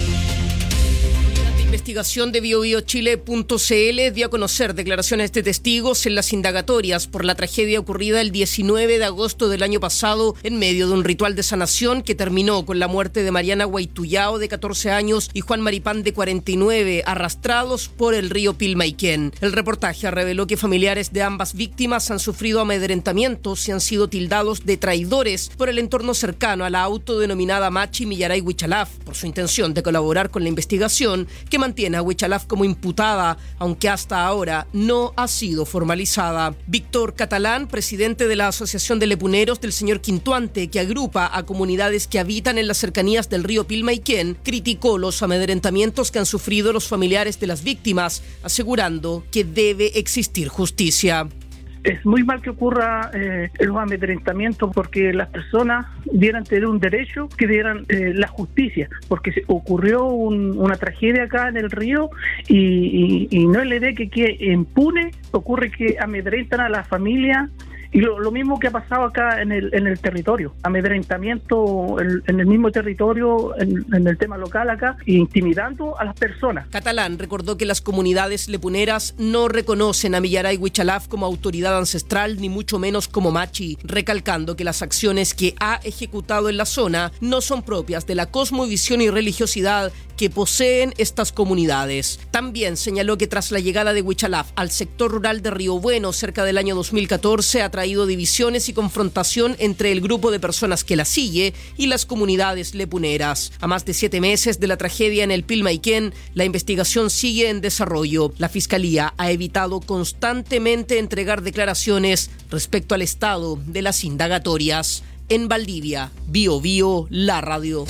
Investigación de BioBioChile.cl dio a conocer declaraciones de testigos en las indagatorias por la tragedia ocurrida el 19 de agosto del año pasado en medio de un ritual de sanación que terminó con la muerte de Mariana Guaituyao, de 14 años, y Juan Maripán, de 49, arrastrados por el río Pilmaiquén. El reportaje reveló que familiares de ambas víctimas han sufrido amedrentamientos y han sido tildados de traidores por el entorno cercano a la autodenominada Machi Millaray Huichalaf por su intención de colaborar con la investigación que mantiene a Huichalaf como imputada, aunque hasta ahora no ha sido formalizada. Víctor Catalán, presidente de la Asociación de Lepuneros del Señor Quintuante, que agrupa a comunidades que habitan en las cercanías del río Pilmaiquén, criticó los amedrentamientos que han sufrido los familiares de las víctimas, asegurando que debe existir justicia. Es muy mal que ocurra los amedrentamientos, porque las personas debieran tener un derecho, que dieran la justicia, porque ocurrió una tragedia acá en el río y no es la idea que impune. Ocurre que amedrentan a la familia. Y lo mismo que ha pasado acá en el territorio, amedrentamiento en el mismo territorio, en el tema local acá, intimidando a las personas. Catalán recordó que las comunidades lepuneras no reconocen a Millaray Huichalaf como autoridad ancestral, ni mucho menos como machi, recalcando que las acciones que ha ejecutado en la zona no son propias de la cosmovisión y religiosidad que poseen estas comunidades. También señaló que tras la llegada de Huichalaf al sector rural de Río Bueno cerca del año 2014 ha traído divisiones y confrontación entre el grupo de personas que la sigue y las comunidades lepuneras. A más de 7 meses de la tragedia en el Pilmaiquén, la investigación sigue en desarrollo. La Fiscalía ha evitado constantemente entregar declaraciones respecto al estado de las indagatorias. En Valdivia, Bio Bio, la radio.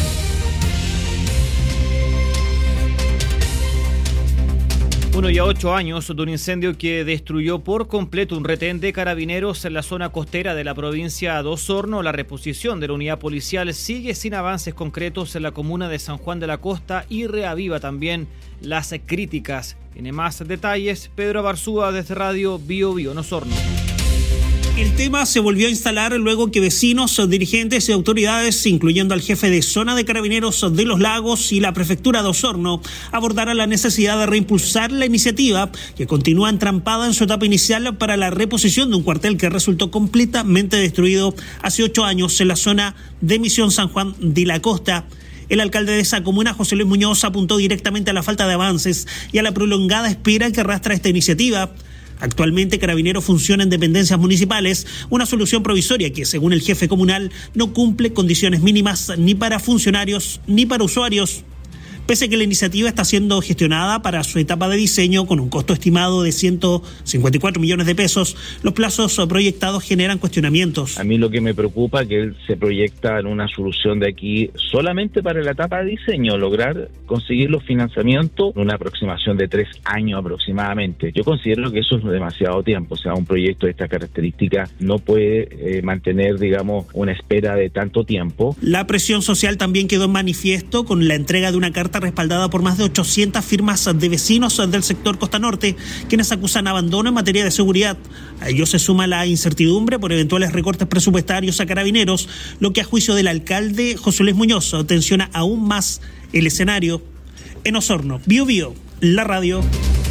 1 y 8 años de un incendio que destruyó por completo un retén de carabineros en la zona costera de la provincia de Osorno. La reposición de la unidad policial sigue sin avances concretos en la comuna de San Juan de la Costa y reaviva también las críticas. Tiene más detalles Pedro Barzúa desde Radio Bio Bio en Osorno. El tema se volvió a instalar luego que vecinos, dirigentes y autoridades, incluyendo al jefe de zona de carabineros de Los Lagos y la prefectura de Osorno, abordaran la necesidad de reimpulsar la iniciativa que continúa entrampada en su etapa inicial para la reposición de un cuartel que resultó completamente destruido hace 8 años en la zona de Misión San Juan de la Costa. El alcalde de esa comuna, José Luis Muñoz, apuntó directamente a la falta de avances y a la prolongada espera que arrastra esta iniciativa. Actualmente Carabineros funciona en dependencias municipales, una solución provisoria que, según el jefe comunal, no cumple condiciones mínimas ni para funcionarios ni para usuarios. Pese a que la iniciativa está siendo gestionada para su etapa de diseño con un costo estimado de 154 millones de pesos, los plazos proyectados generan cuestionamientos. A mí lo que me preocupa es que él se proyecta en una solución de aquí solamente para la etapa de diseño, lograr conseguir los financiamientos en una aproximación de 3 años aproximadamente. Yo considero que eso es demasiado tiempo, o sea, un proyecto de esta característica no puede mantener, digamos, una espera de tanto tiempo. La presión social también quedó en manifiesto con la entrega de una carta respaldada por más de 800 firmas de vecinos del sector Costa Norte, quienes acusan abandono en materia de seguridad. A ello se suma la incertidumbre por eventuales recortes presupuestarios a Carabineros, lo que a juicio del alcalde José Luis Muñoz tensiona aún más el escenario. En Osorno, Bio Bio, la radio.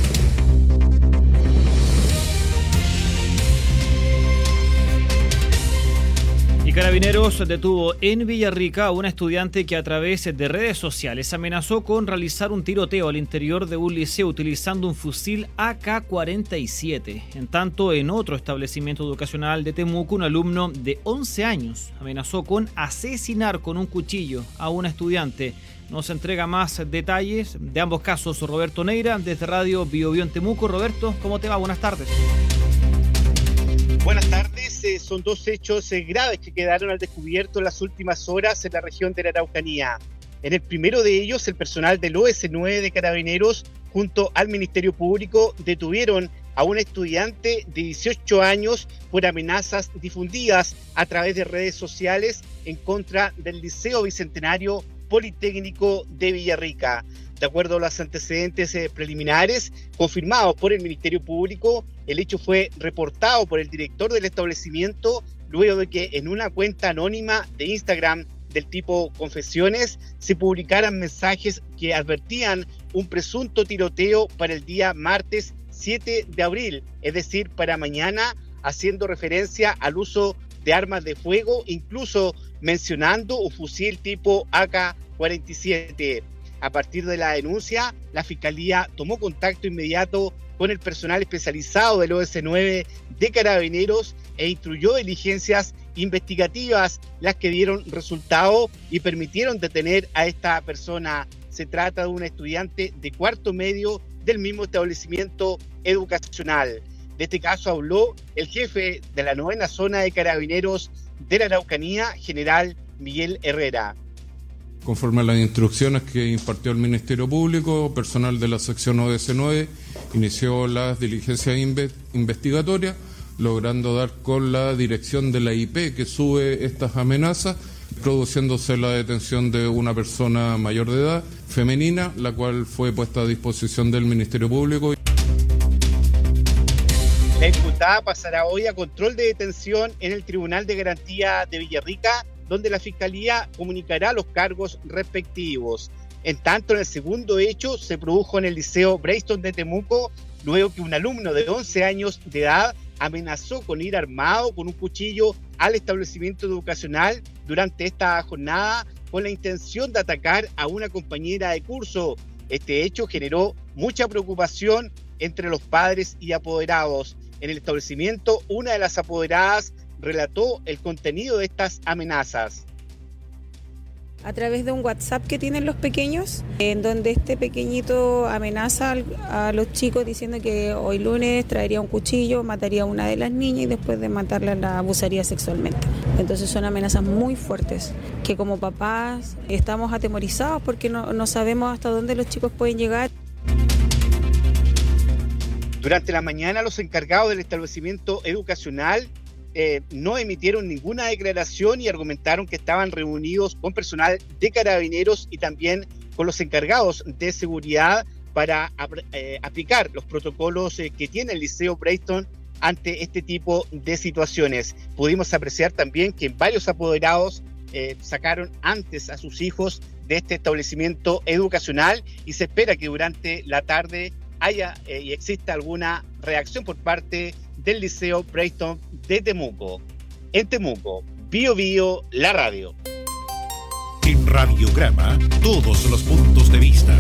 Y Carabineros detuvo en Villarrica a una estudiante que a través de redes sociales amenazó con realizar un tiroteo al interior de un liceo utilizando un fusil AK-47. En tanto, en otro establecimiento educacional de Temuco, un alumno de 11 años amenazó con asesinar con un cuchillo a una estudiante. Nos entrega más detalles de ambos casos Roberto Neira desde Radio Bio Bio en Temuco. Roberto, ¿cómo te va? Buenas tardes. son dos hechos graves que quedaron al descubierto en las últimas horas en la región de la Araucanía. En el primero de ellos, el personal del OS9 de Carabineros, junto al Ministerio Público, detuvieron a un estudiante de 18 años por amenazas difundidas a través de redes sociales en contra del Liceo Bicentenario Politécnico de Villarrica. De acuerdo a los antecedentes preliminares confirmados por el Ministerio Público, el hecho fue reportado por el director del establecimiento luego de que en una cuenta anónima de Instagram del tipo Confesiones se publicaran mensajes que advertían un presunto tiroteo para el día martes 7 de abril, es decir, para mañana, haciendo referencia al uso de armas de fuego, incluso mencionando un fusil tipo AK-47. A partir de la denuncia, la Fiscalía tomó contacto inmediato con el personal especializado del OS9 de Carabineros e instruyó diligencias investigativas, las que dieron resultado y permitieron detener a esta persona. Se trata de un estudiante de cuarto medio del mismo establecimiento educacional. De este caso habló el jefe de la 9ª Zona de Carabineros de la Araucanía, general Miguel Herrera. Conforme a las instrucciones que impartió el Ministerio Público, personal de la sección OS9 inició las diligencias investigatorias, logrando dar con la dirección de la IP que sube estas amenazas, produciéndose la detención de una persona mayor de edad, femenina, la cual fue puesta a disposición del Ministerio Público. La imputada pasará hoy a control de detención en el Tribunal de Garantía de Villarrica, donde la Fiscalía comunicará los cargos respectivos. En tanto, en el segundo hecho se produjo en el Liceo Brayston de Temuco, luego que un alumno de 11 años de edad amenazó con ir armado con un cuchillo al establecimiento educacional durante esta jornada con la intención de atacar a una compañera de curso. Este hecho generó mucha preocupación entre los padres y apoderados. En el establecimiento, una de las apoderadas relató el contenido de estas amenazas. A través de un WhatsApp que tienen los pequeños, en donde este pequeñito amenaza a los chicos diciendo que hoy lunes traería un cuchillo, mataría a una de las niñas y después de matarla la abusaría sexualmente. Entonces son amenazas muy fuertes, que como papás estamos atemorizados porque no sabemos hasta dónde los chicos pueden llegar. Durante la mañana, los encargados del establecimiento educacional no emitieron ninguna declaración y argumentaron que estaban reunidos con personal de Carabineros y también con los encargados de seguridad para aplicar los protocolos que tiene el Liceo Brayston ante este tipo de situaciones. Pudimos apreciar también que varios apoderados sacaron antes a sus hijos de este establecimiento educacional y se espera que durante la tarde haya y exista alguna reacción por parte del Liceo Brayston de Temuco. En Temuco, Bio Bio, la radio. En Radiograma, todos los puntos de vista.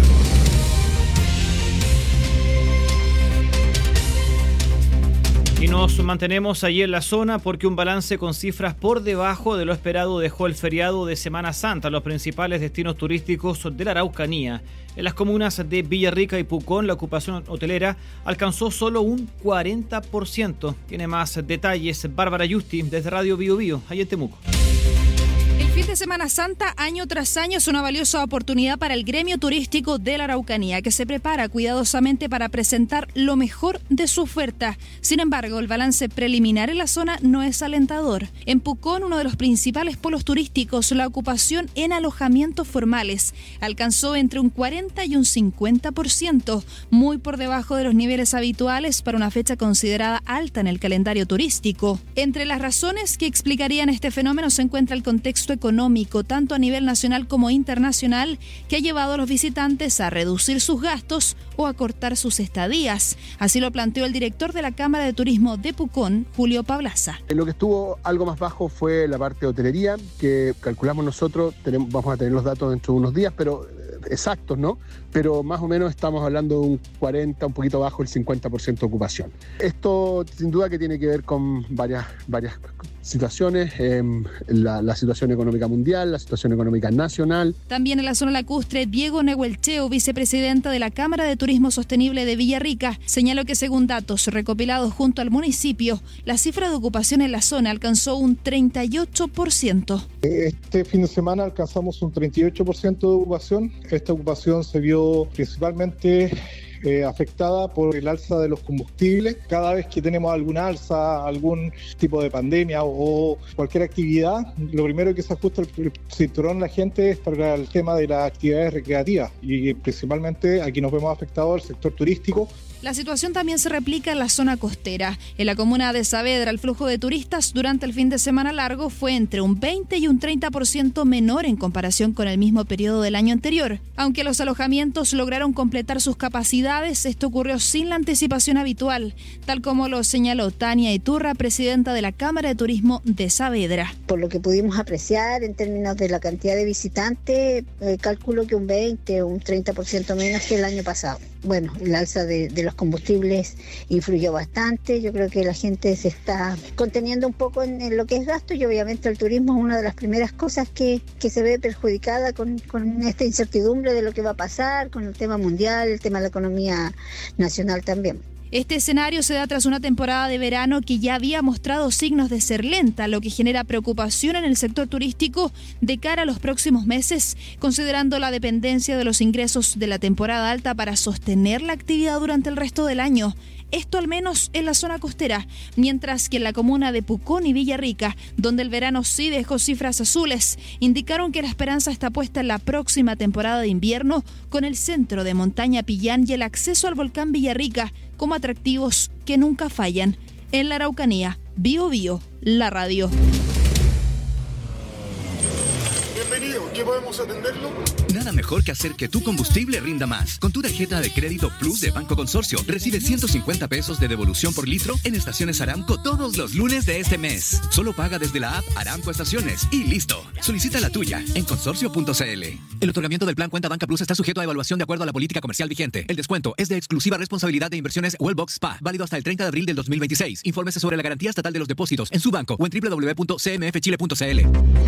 Y nos mantenemos allí en la zona porque un balance con cifras por debajo de lo esperado dejó el feriado de Semana Santa en los principales destinos turísticos de la Araucanía. En las comunas de Villarrica y Pucón, la ocupación hotelera alcanzó solo un 40%. Tiene más detalles Bárbara Yusti desde Radio Bio Bio, allí en Temuco. El fin de Semana Santa, año tras año, es una valiosa oportunidad para el gremio turístico de la Araucanía, que se prepara cuidadosamente para presentar lo mejor de su oferta. Sin embargo, el balance preliminar en la zona no es alentador. En Pucón, uno de los principales polos turísticos, la ocupación en alojamientos formales alcanzó entre un 40 y un 50%, muy por debajo de los niveles habituales para una fecha considerada alta en el calendario turístico. Entre las razones que explicarían este fenómeno se encuentra el contexto económico, tanto a nivel nacional como internacional, que ha llevado a los visitantes a reducir sus gastos o a cortar sus estadías. Así lo planteó el director de la Cámara de Turismo de Pucón, Julio Pablaza. Lo que estuvo algo más bajo fue la parte de hotelería, que calculamos nosotros, vamos a tener los datos dentro de unos días, pero exactos, ¿no? Pero más o menos estamos hablando de un 40, un poquito bajo el 50% de ocupación. Esto sin duda que tiene que ver con varias situaciones, la situación económica mundial, la situación económica nacional. También en la zona lacustre, Diego Nehuelcheo, vicepresidenta de la Cámara de Turismo Sostenible de Villarrica, señaló que según datos recopilados junto al municipio, la cifra de ocupación en la zona alcanzó un 38%. Este fin de semana alcanzamos un 38% de ocupación. Esta ocupación se vio principalmente afectada por el alza de los combustibles. Cada vez que tenemos alguna alza, algún tipo de pandemia o cualquier actividad, lo primero que se ajusta el cinturón la gente es para el tema de las actividades recreativas, y principalmente aquí nos vemos afectados el sector turístico. La situación también se replica en la zona costera. En la comuna de Saavedra, el flujo de turistas durante el fin de semana largo fue entre un 20 y un 30% menor en comparación con el mismo periodo del año anterior. Aunque los alojamientos lograron completar sus capacidades, esto ocurrió sin la anticipación habitual, tal como lo señaló Tania Iturra, presidenta de la Cámara de Turismo de Saavedra. Por lo que pudimos apreciar en términos de la cantidad de visitantes, calculo que un 20 o un 30% menos que el año pasado. Bueno, el alza de los combustibles influyó bastante. Yo creo que la gente se está conteniendo un poco en lo que es gasto, y obviamente el turismo es una de las primeras cosas que se ve perjudicada con esta incertidumbre de lo que va a pasar, con el tema mundial, el tema de la economía nacional también. Este escenario se da tras una temporada de verano que ya había mostrado signos de ser lenta, lo que genera preocupación en el sector turístico de cara a los próximos meses, considerando la dependencia de los ingresos de la temporada alta para sostener la actividad durante el resto del año. Esto al menos en la zona costera, mientras que en la comuna de Pucón y Villarrica, donde el verano sí dejó cifras azules, indicaron que la esperanza está puesta en la próxima temporada de invierno, con el centro de Montaña Pillán y el acceso al volcán Villarrica como atractivos que nunca fallan. En la Araucanía, Bio Bio, la radio. Bienvenido, ¿qué podemos atenderlo? Nada mejor que hacer que tu combustible rinda más. Con tu tarjeta de crédito Plus de Banco Consorcio, recibe 150 pesos de devolución por litro en estaciones Aramco todos los lunes de este mes. Solo paga desde la app Aramco Estaciones y listo. Solicita la tuya en consorcio.cl. El otorgamiento del plan Cuenta Banca Plus está sujeto a evaluación de acuerdo a la política comercial vigente. El descuento es de exclusiva responsabilidad de Inversiones Wellbox Spa, válido hasta el 30 de abril del 2026. Infórmese sobre la garantía estatal de los depósitos en su banco o en www.cmfchile.cl.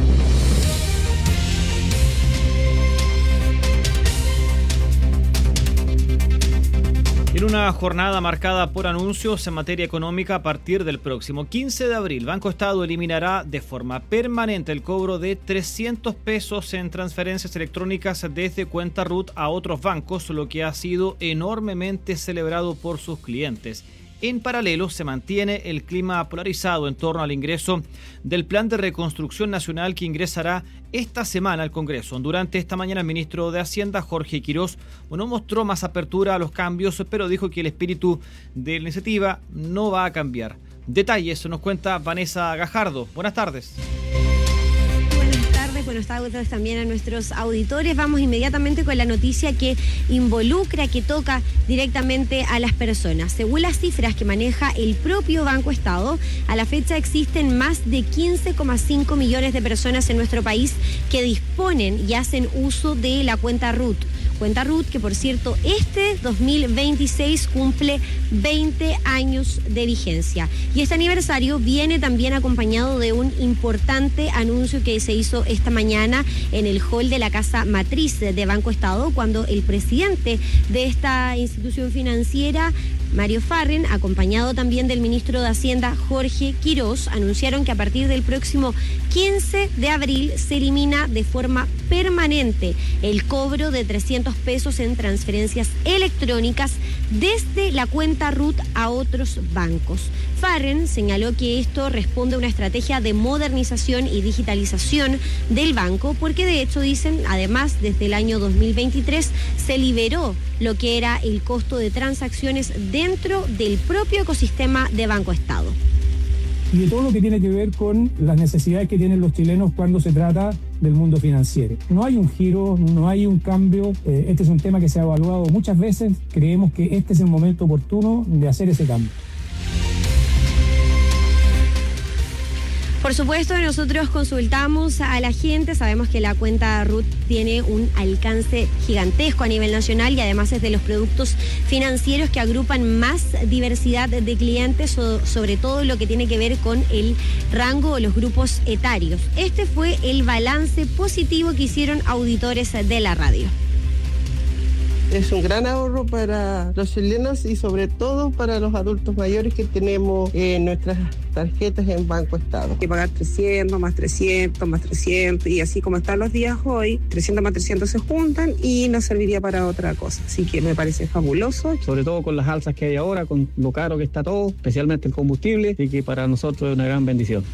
En una jornada marcada por anuncios en materia económica, a partir del próximo 15 de abril, Banco Estado eliminará de forma permanente el cobro de 300 pesos en transferencias electrónicas desde cuenta RUT a otros bancos, lo que ha sido enormemente celebrado por sus clientes. En paralelo, se mantiene el clima polarizado en torno al ingreso del Plan de Reconstrucción Nacional que ingresará esta semana al Congreso. Durante esta mañana, el ministro de Hacienda, Jorge Quirós, mostró más apertura a los cambios, pero dijo que el espíritu de la iniciativa no va a cambiar. Detalles nos cuenta Vanessa Gajardo. Buenas tardes. Buenas tardes también a nuestros auditores. Vamos inmediatamente con la noticia que involucra, que toca directamente a las personas. Según las cifras que maneja el propio Banco Estado, a la fecha existen más de 15,5 millones de personas en nuestro país que disponen y hacen uso de la cuenta RUT. Cuenta RUT que, por cierto, este 2026 cumple 20 años de vigencia. Y este aniversario viene también acompañado de un importante anuncio que se hizo esta mañana en el hall de la Casa Matriz de Banco Estado, cuando el presidente de esta institución financiera, Mario Farren, acompañado también del ministro de Hacienda, Jorge Quirós, anunciaron que a partir del próximo 15 de abril se elimina de forma permanente el cobro de 300 pesos en transferencias electrónicas desde la cuenta RUT a otros bancos. Farren señaló que esto responde a una estrategia de modernización y digitalización del banco, porque de hecho, dicen, además desde el año 2023 se liberó lo que era el costo de transacciones dentro del propio ecosistema de Banco Estado. Y de todo lo que tiene que ver con las necesidades que tienen los chilenos cuando se trata del mundo financiero. No hay un giro, no hay un cambio. Este es un tema que se ha evaluado muchas veces. Creemos que este es el momento oportuno de hacer ese cambio. Por supuesto, nosotros consultamos a la gente, sabemos que la cuenta RUT tiene un alcance gigantesco a nivel nacional y además es de los productos financieros que agrupan más diversidad de clientes, sobre todo lo que tiene que ver con el rango o los grupos etarios. Este fue el balance positivo que hicieron auditores de la radio. Es un gran ahorro para los chilenos y sobre todo para los adultos mayores que tenemos nuestras tarjetas en Banco Estado. Hay que pagar 300, más 300, más 300 y así como están los días hoy, 300 más 300 se juntan y nos serviría para otra cosa. Así que me parece fabuloso. Sobre todo con las alzas que hay ahora, con lo caro que está todo, especialmente el combustible, y que para nosotros es una gran bendición.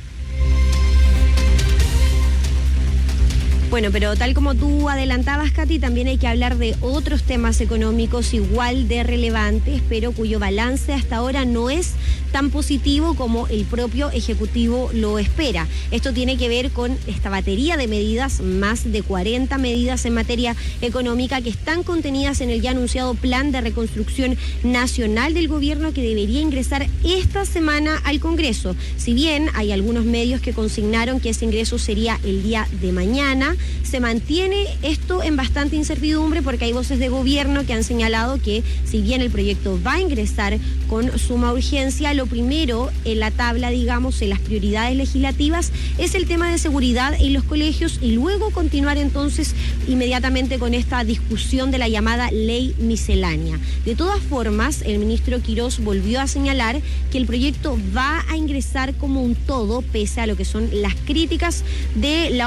Bueno, pero tal como tú adelantabas, Katy, también hay que hablar de otros temas económicos igual de relevantes, pero cuyo balance hasta ahora no es tan positivo como el propio Ejecutivo lo espera. Esto tiene que ver con esta batería de medidas, más de 40 medidas en materia económica que están contenidas en el ya anunciado Plan de Reconstrucción Nacional del Gobierno, que debería ingresar esta semana al Congreso. Si bien hay algunos medios que consignaron que ese ingreso sería el día de mañana, se mantiene esto en bastante incertidumbre porque hay voces de gobierno que han señalado que si bien el proyecto va a ingresar con suma urgencia, lo primero en la tabla, digamos, en las prioridades legislativas es el tema de seguridad en los colegios y luego continuar entonces inmediatamente con esta discusión de la llamada ley miscelánea. De todas formas, el ministro Quirós volvió a señalar que el proyecto va a ingresar como un todo, pese a lo que son las críticas de la